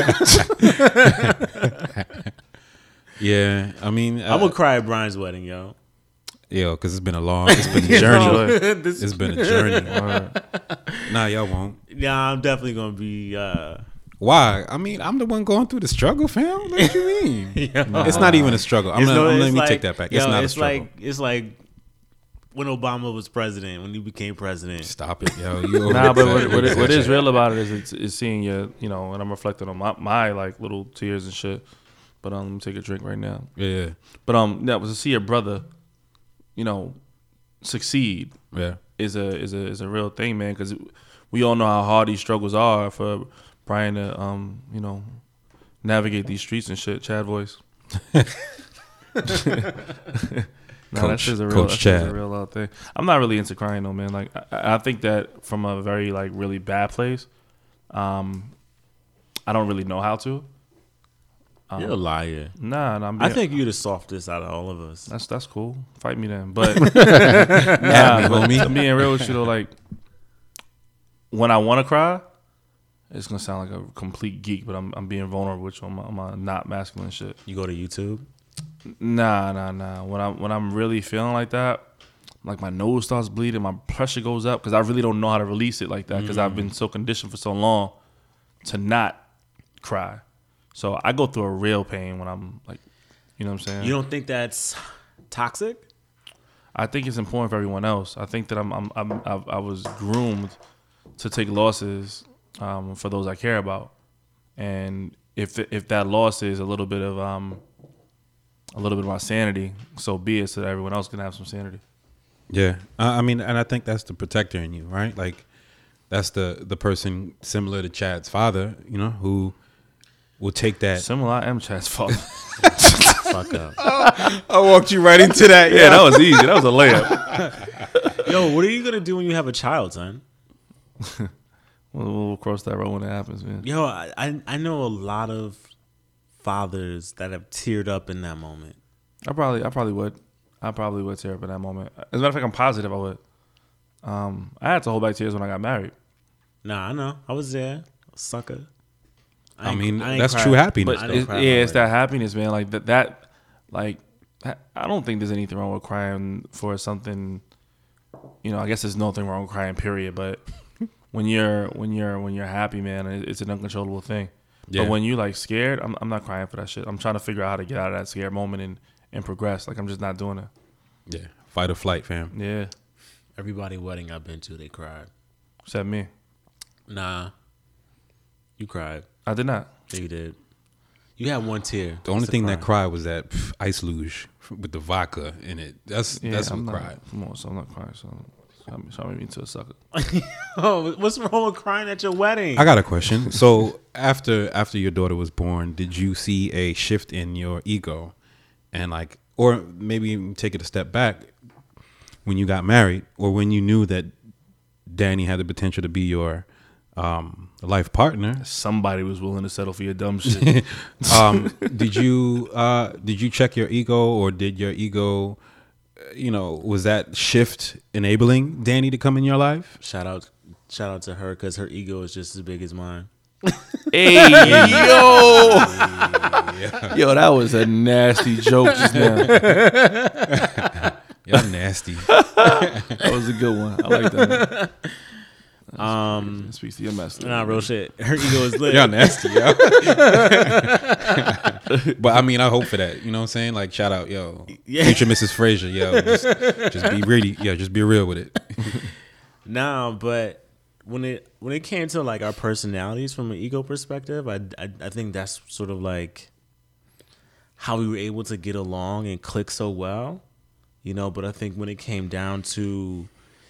B: Yeah, I mean,
A: I'm gonna cry at Brian's wedding, yo.
B: because it's been a journey.
A: This-
B: It's been a journey. Nah, y'all won't.
A: Yeah, I'm definitely gonna be.
B: Why? I mean, I'm the one going through the struggle, fam. What you mean?
A: Yeah.
B: It's not even a struggle. Let me
A: like,
B: take that back. It's not a struggle.
A: It's like when Obama was president, when he became president.
B: Stop it, yo. You
D: Nah, but
B: over-
D: what is real about it is seeing your, and I'm reflecting on my like little tears and shit. But let me take a drink right now.
B: Yeah,
D: But that was to see your brother, succeed
B: yeah.
D: is a real thing, man. Because we all know how hard these struggles are for Brian to navigate these streets and shit. Chad voice. Nah, that shit's a real,
B: Coach
D: that shit's
B: Chad.
D: a real thing. I'm not really into crying though, man. Like I think that from a very like really bad place, I don't really know how to.
A: You're a liar.
D: Nah, I'm
A: I
D: being,
A: think you're the softest out of all of us.
D: that's cool. Fight me then. But nah, but
B: homie.
D: I'm being real with you though. Like when I want to cry, it's gonna sound like a complete geek, but I'm being vulnerable with you on my not masculine shit.
A: You go to YouTube.
D: Nah. When I'm really feeling like that, like my nose starts bleeding, my pressure goes up because I really don't know how to release it like that because I've been so conditioned for so long to not cry. So I go through a real pain when I'm like, you know what I'm saying?
A: You don't think that's toxic?
D: I think it's important for everyone else. I think that I was groomed to take losses for those I care about, and if that loss is a little bit of my sanity, so be it. So that everyone else can have some sanity.
B: Yeah, I mean, and I think that's the protector in you, right? Like, that's the person similar to Chad's father, you know, who will take that.
D: Similar, I am Chad's father.
A: Fuck up.
B: I walked you right into that.
D: Yeah, that was easy. That was a layup.
A: Yo, what are you gonna do when you have a child, son?
D: We'll cross that road when it happens, man.
A: Yo, I know a lot of fathers that have teared up in that moment.
D: I probably would. I probably would tear up in that moment. As a matter of fact, I'm positive I would. I had to hold back tears when I got married.
A: Nah, I know. I was there. Sucker.
B: I mean,
A: ain't
B: that's
A: cried.
B: true happiness.
A: I
D: But
A: didn't cry
D: it's
A: about
D: that happiness, man. Like that. Like I don't think there's anything wrong with crying for something. You know, I guess there's nothing wrong with crying, period. But when you're happy, man, it's an uncontrollable thing.
B: Yeah.
D: But when you like scared, I'm not crying for that shit. I'm trying to figure out how to get out of that scared moment and progress. Like I'm just not doing it.
B: Yeah, fight or flight, fam.
D: Yeah,
A: Everybody wedding I've been to, they cried.
D: except me.
A: Nah, you cried.
D: I did not.
A: Yeah, you did. You had one tear.
B: The only
A: What's
B: thing that
A: cry?
B: cried was that ice luge with the vodka in it. That's what
D: I'm not,
B: cried.
D: Come on, so I'm not crying. So I made me into a sucker.
A: Oh, what's wrong with crying at your wedding?
B: I got a question. So after your daughter was born, did you see a shift in your ego, and like, or maybe even take it a step back when you got married, or when you knew that Danny had the potential to be your life partner?
D: Somebody was willing to settle for your dumb shit.
B: Did you check your ego, or did your ego, was that shift enabling Danny to come in your life?
A: Shout out to her because her ego is just as big as mine.
D: Hey, yo, that was a nasty joke just now.
B: Y'all nasty.
D: That was a good one. I like that. It speaks to your message.
A: Nah, real shit. Her ego is lit.
B: Y'all nasty, yo. But I mean, I hope for that. You know what I'm saying? Like, shout out, yo.
A: Yeah.
B: Future Mrs. Frazier, yo. Just be really, just be real with it.
A: Nah, but when it came to like our personalities from an ego perspective, I think that's sort of like how we were able to get along and click so well, But I think when it came down to,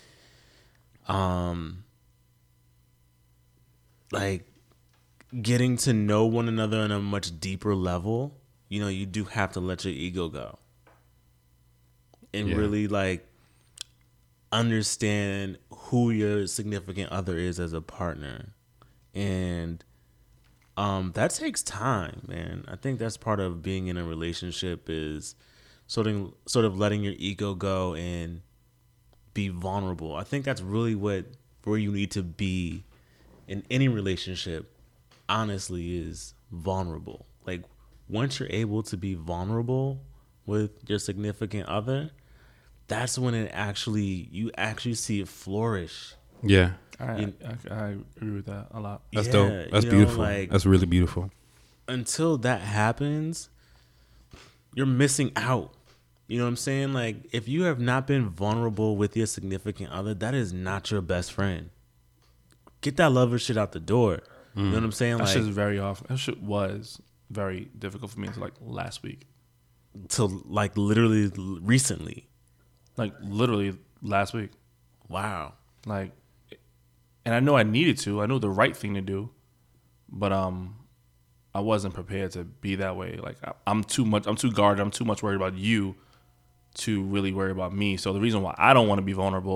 A: like getting to know one another on a much deeper level, you do have to let your ego go and
B: Yeah.
A: really like understand who your significant other is as a partner. And that takes time, man. I think that's part of being in a relationship is sort of letting your ego go and be vulnerable. I think that's really where you need to be in any relationship, honestly, is vulnerable. Like once you're able to be vulnerable with your significant other, that's when you actually see it flourish.
B: Yeah.
D: I agree with that a lot.
B: That's
A: Yeah,
B: dope. That's beautiful. That's really beautiful.
A: Until that happens, you're missing out. You know what I'm saying? Like, if you have not been vulnerable with your significant other, that is not your best friend. Get that lover shit out the door. You know what I'm saying?
D: That
A: Like,
D: shit is very off. That shit was very difficult for me until like last week.
A: to like literally recently.
D: Like literally last week.
A: Wow.
D: Like, and I know I needed to. I knew the right thing to do, but I wasn't prepared to be that way. Like I'm too guarded. I'm too much worried about you to really worry about me. So the reason why I don't want to be vulnerable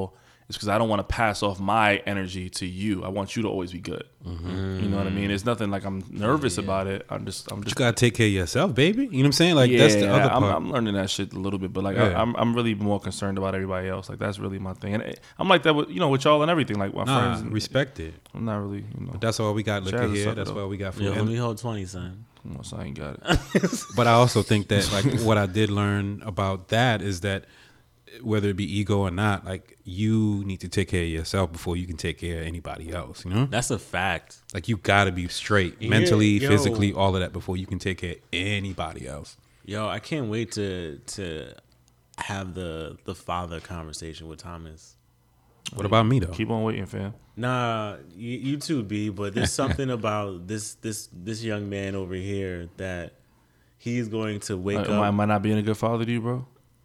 D: It's because I don't want to pass off my energy to you. I want you to always be good.
B: Mm-hmm.
D: You know what I mean? It's nothing like I'm nervous about it. I'm just.
B: You gotta take care of yourself, baby. You know what I'm saying? Like that's the other part.
D: I'm learning that shit a little bit, but like
B: Yeah.
D: I'm really more concerned about everybody else. Like that's really my thing, and I'm like that with with y'all and everything. Like my friends, and,
B: respect it.
D: I'm not really
B: But that's all we got. Look
D: Chaz
B: at
D: is
B: here.
D: sucker,
B: That's
D: though.
B: all we got for
A: Yo,
B: you.
A: let me hold 20, son.
D: So I ain't got it.
B: But I also think that like what I did learn about that is that whether it be ego or not, like you need to take care of yourself before you can take care of anybody else. You know,
A: That's a fact.
B: like you gotta be straight
A: Yeah,
B: mentally,
A: yo.
B: physically, all of that before you can take care of anybody else.
A: Yo, I can't wait to have the father conversation with Thomas.
B: What about me though?
D: Keep on waiting, fam.
A: Nah, you too, B. But there's something about this young man over here that he's going to wake up.
D: Am I not being a good father to you, bro?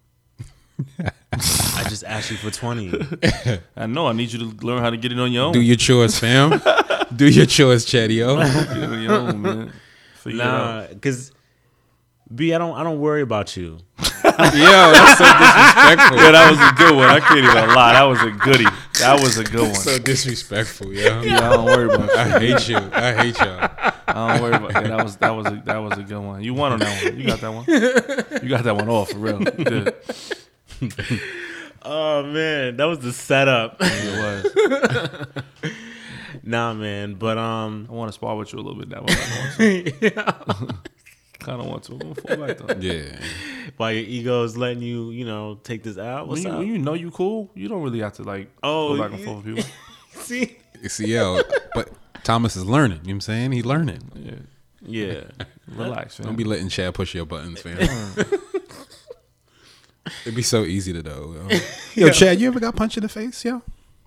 A: I just asked you for 20.
D: I know. I need you to learn how to get it on your own.
B: Do your chores, fam. Do your chores, Chatty-O.
D: Get it on your own, man. Figure it out.
A: Nah, because B, I don't worry about you.
B: Yo, that's so disrespectful.
D: Yeah, that was a good one. I can't even lie. That was a goodie. That was a good one.
B: So disrespectful, yo.
D: Yeah, I don't worry about
B: I hate you. I hate y'all.
D: I don't worry about that. That was a good one. You won on that one. You got that one. You got that one off for real. Good.
A: Oh man, that was the setup.
D: It was.
A: Nah, man, but
D: I want to spar with you a little bit now. I kind of want to. I'm gonna fall back though.
B: Yeah.
A: while your ego is letting you, take this out. What's up?
D: When you know you cool, you don't really have to like
A: Oh,
D: go back and forth with people.
A: See?
B: See, yo, but Thomas is learning. You know what I'm saying? He learning.
D: Yeah,
A: Yeah.
D: relax, man.
B: Don't be letting Chad push your buttons, fam. It'd be so easy to know. Yo, Chad, you ever got punched in the face, yo?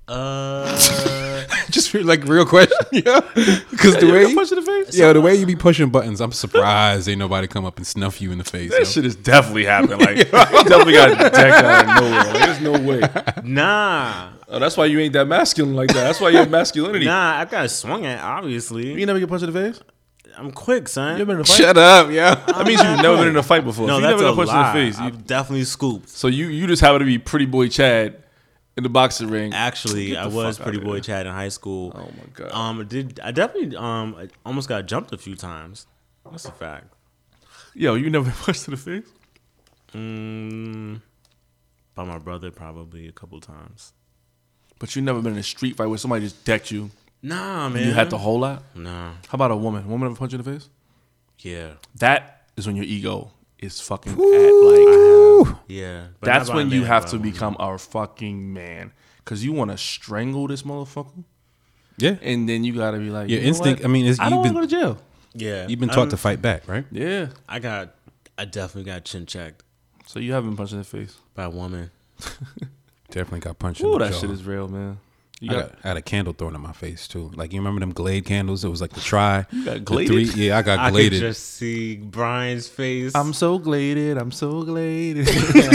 B: Just like real question, yo. Because the way,
D: punch in the face.
B: yo, the way you be pushing buttons, I'm surprised ain't nobody come up and snuff you in the face.
D: That
B: yo.
D: shit has definitely happened. Like, you definitely got decked out of nowhere. Like, there's no way.
A: Nah.
D: Oh, that's why you ain't that masculine like that. That's why your masculinity.
A: Nah, I got swung at, obviously.
D: You never get punched in the face?
A: I'm quick, son.
D: You ever been in a fight?
B: Shut up, yo.
D: That means you've never been in a fight before.
A: No,
D: If you
A: that's
D: never
A: a
D: got punched
A: lie.
D: in the face.
A: I've definitely scooped.
D: So you just happen to be pretty boy Chad in the boxing ring.
A: Actually,
D: Get
A: I
D: the
A: was
D: fuck
A: pretty
D: outta
A: boy
D: here.
A: Chad in high school.
D: Oh my god.
A: I definitely I almost got jumped a few times. That's a fact.
D: Yo, you never been punched in the face?
A: By my brother probably a couple times.
D: But you never been in a street fight where somebody just decked you
A: Nah,
D: and
A: man.
D: you had to hold out?
A: Nah.
D: How about a woman? Woman ever punch you in the face?
A: Yeah.
D: That is when your ego is fucking at like.
A: Yeah. But
D: That's
A: not by
D: when
A: a
D: you
A: man,
D: have
A: by
D: to
A: a woman.
D: become a fucking man. Because you want to strangle this motherfucker.
B: Yeah.
D: And then you got to be like,
B: Your
D: you know
B: instinct,
D: what?
B: I mean,
D: I don't want to go to
B: you've
D: jail.
A: Yeah.
B: been taught to fight back, right?
D: Yeah.
A: I definitely got chin checked
D: So you haven't been punched in the face.
A: by a woman.
B: Definitely got punched
D: Ooh,
B: in the
D: that
B: jaw.
D: shit is real, man. You
B: I
D: got,
B: had a candle thrown in my face too. Like you remember them Glade candles? It was like the try.
D: You got
B: the
D: gladed?
B: Yeah, I got
A: I could
B: gladed.
A: just see Brian's face.
D: I'm so gladed. I'm so gladed.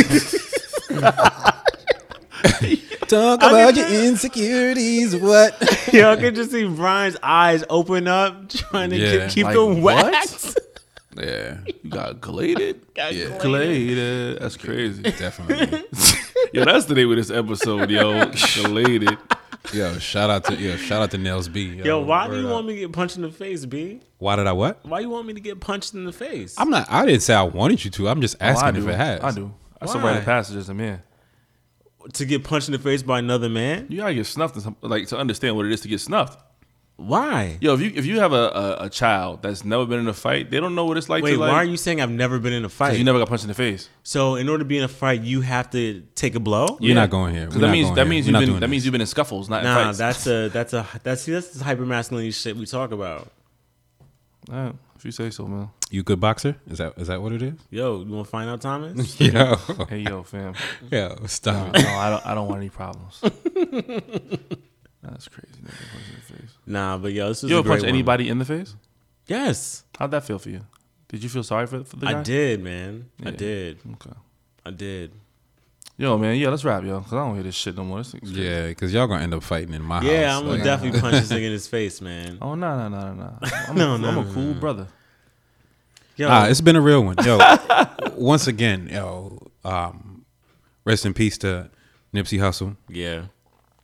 B: Talk about your insecurities. What?
A: Yo, I could just see Brian's eyes open up, trying to
B: Yeah.
A: keep
D: Like,
A: them
D: what?
A: wax.
B: Yeah,
D: You got gladed?
B: yeah,
D: Gladed. That's crazy.
B: definitely.
D: Yo, that's the name of this episode, yo. Gladed.
B: Yo, shout out to Nels B.
A: Yo, why do
B: word
A: you
B: up.
A: want me to get punched in the face, B?
B: Why did I what?
A: Why you want me to get punched in the face?
B: I didn't say I wanted you to. I'm just asking if it has.
D: I do. That's a
A: Why?
D: rite of passage as a man.
A: To get punched in the face by another man?
D: You gotta get snuffed, to understand what it is to get snuffed.
A: Why?
D: Yo, if you have a child that's never been in a fight, they don't know what it's like
A: Wait,
D: to like.
A: why are you saying I've never been in a
D: 'cause
A: fight?
D: you never got punched in the face.
A: So in order to be in a fight, you have to take a blow?
B: You're not going here.
D: Because that means you've been in scuffles, not in
A: Nah,
D: fights.
A: that's the hyper masculinity shit we talk about.
D: If you say so, man.
B: You a good boxer? Is that what it is?
A: Yo, you want to find out, Thomas?
B: Yo,
D: Hey, yo, fam.
B: yo, stop.
D: No, I don't want any problems. That's crazy. Never punched in the face.
A: Nah, but yo, this is
D: You
A: a
D: ever
A: great
D: punch
A: one.
D: anybody in the face?
A: Yes,
D: How'd that feel for you? Did you feel sorry for the guy?
A: I did, man. I
D: Yeah.
A: did.
D: Okay.
A: I did.
D: Yo, man, yeah, let's wrap, yo. Because I don't hear this shit no more. This thing's crazy.
B: Yeah, because y'all gonna end up fighting in my
A: Yeah,
B: house.
A: I'm gonna
B: Like,
A: definitely punch this nigga in his face, man.
D: Oh, no. I'm a cool brother.
A: Yo,
B: it's been a real one. Yo, once again, yo, rest in peace to Nipsey Hussle.
A: yeah,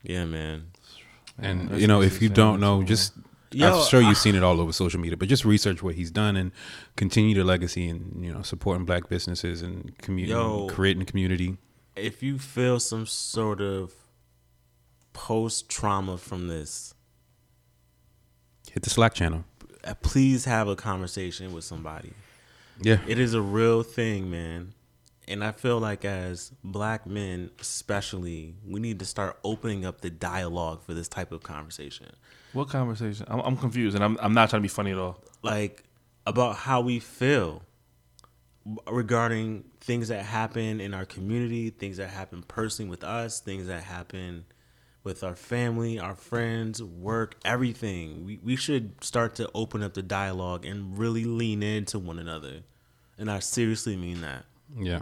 A: Yeah, man.
B: And
D: That's
B: you know,
D: what
B: if
D: she's
B: you
D: saying,
B: don't
D: so,
B: know,
D: yeah.
B: just
A: Yo,
B: I'm sure you've seen it all over social media, but just research what he's done and continue the legacy and, you know, supporting black businesses and
A: Yo.
B: creating community.
A: If you feel some sort of post trauma from this,
B: Hit the Slack channel.
A: please have a conversation with somebody.
B: Yeah.
A: It is a real thing, man. And I feel like as black men, especially, we need to start opening up the dialogue for this type of conversation.
D: What conversation? I'm confused, and I'm not trying to be funny at all.
A: Like, about how we feel regarding things that happen in our community, things that happen personally with us, things that happen with our family, our friends, work, everything. We should start to open up the dialogue and really lean into one another. And I seriously mean that.
B: Yeah.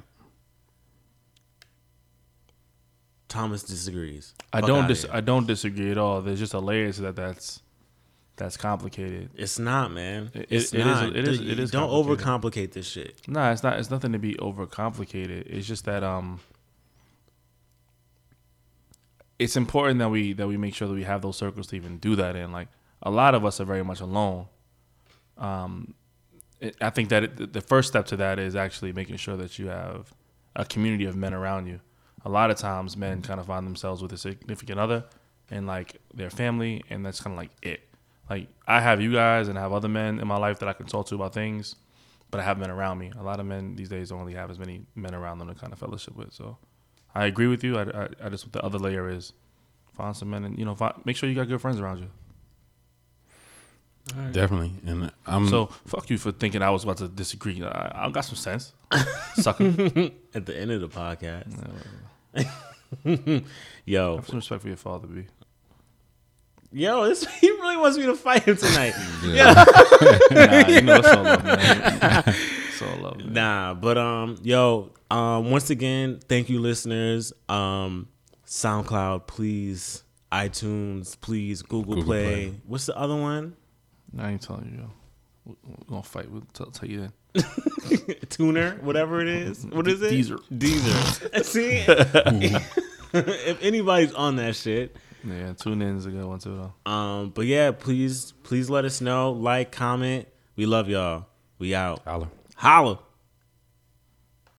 A: Thomas disagrees.
D: I
A: Fuck
D: don't
A: outta here.
D: I don't disagree at all. There's just a layer to that's complicated.
A: It's not, man.
D: It
A: It's
D: is-
A: not.
D: it is
A: Don't
D: complicated.
A: overcomplicate this shit.
D: Nah, it's not. It's nothing to be overcomplicated. It's just that it's important that we make sure that we have those circles to even do that in. Like a lot of us are very much alone. I think that the first step to that is actually making sure that you have a community of men around you. A lot of times, men kind of find themselves with a significant other and like their family, and that's kind of like it. Like I have you guys and I have other men in my life that I can talk to about things, but I have men around me. A lot of men these days don't really have as many men around them to kind of fellowship with. So I agree with you. I just the other layer is find some men and make sure you got good friends around you.
B: Definitely. And I'm
D: So fuck you for thinking I was about to disagree. I got some sense, sucker.
A: At the end of the podcast. Yo,
D: Have some respect for your father, B.
A: he really wants me to fight him tonight.
D: Nah, you know it's all love, man. It's all love, man.
A: Nah, but once again, thank you, listeners. SoundCloud, please. iTunes, please. Google Play.
B: Play.
A: What's the other one?
D: I ain't telling you, yo. We're gonna fight. We'll tell you then.
A: Tuner, whatever it is. What is it?
D: Deezer.
A: See, if anybody's on that shit.
D: Yeah, tune in is a good one too, though.
A: But yeah, please let us know. Like, comment. We love y'all. We out.
B: Holla.
A: Holla.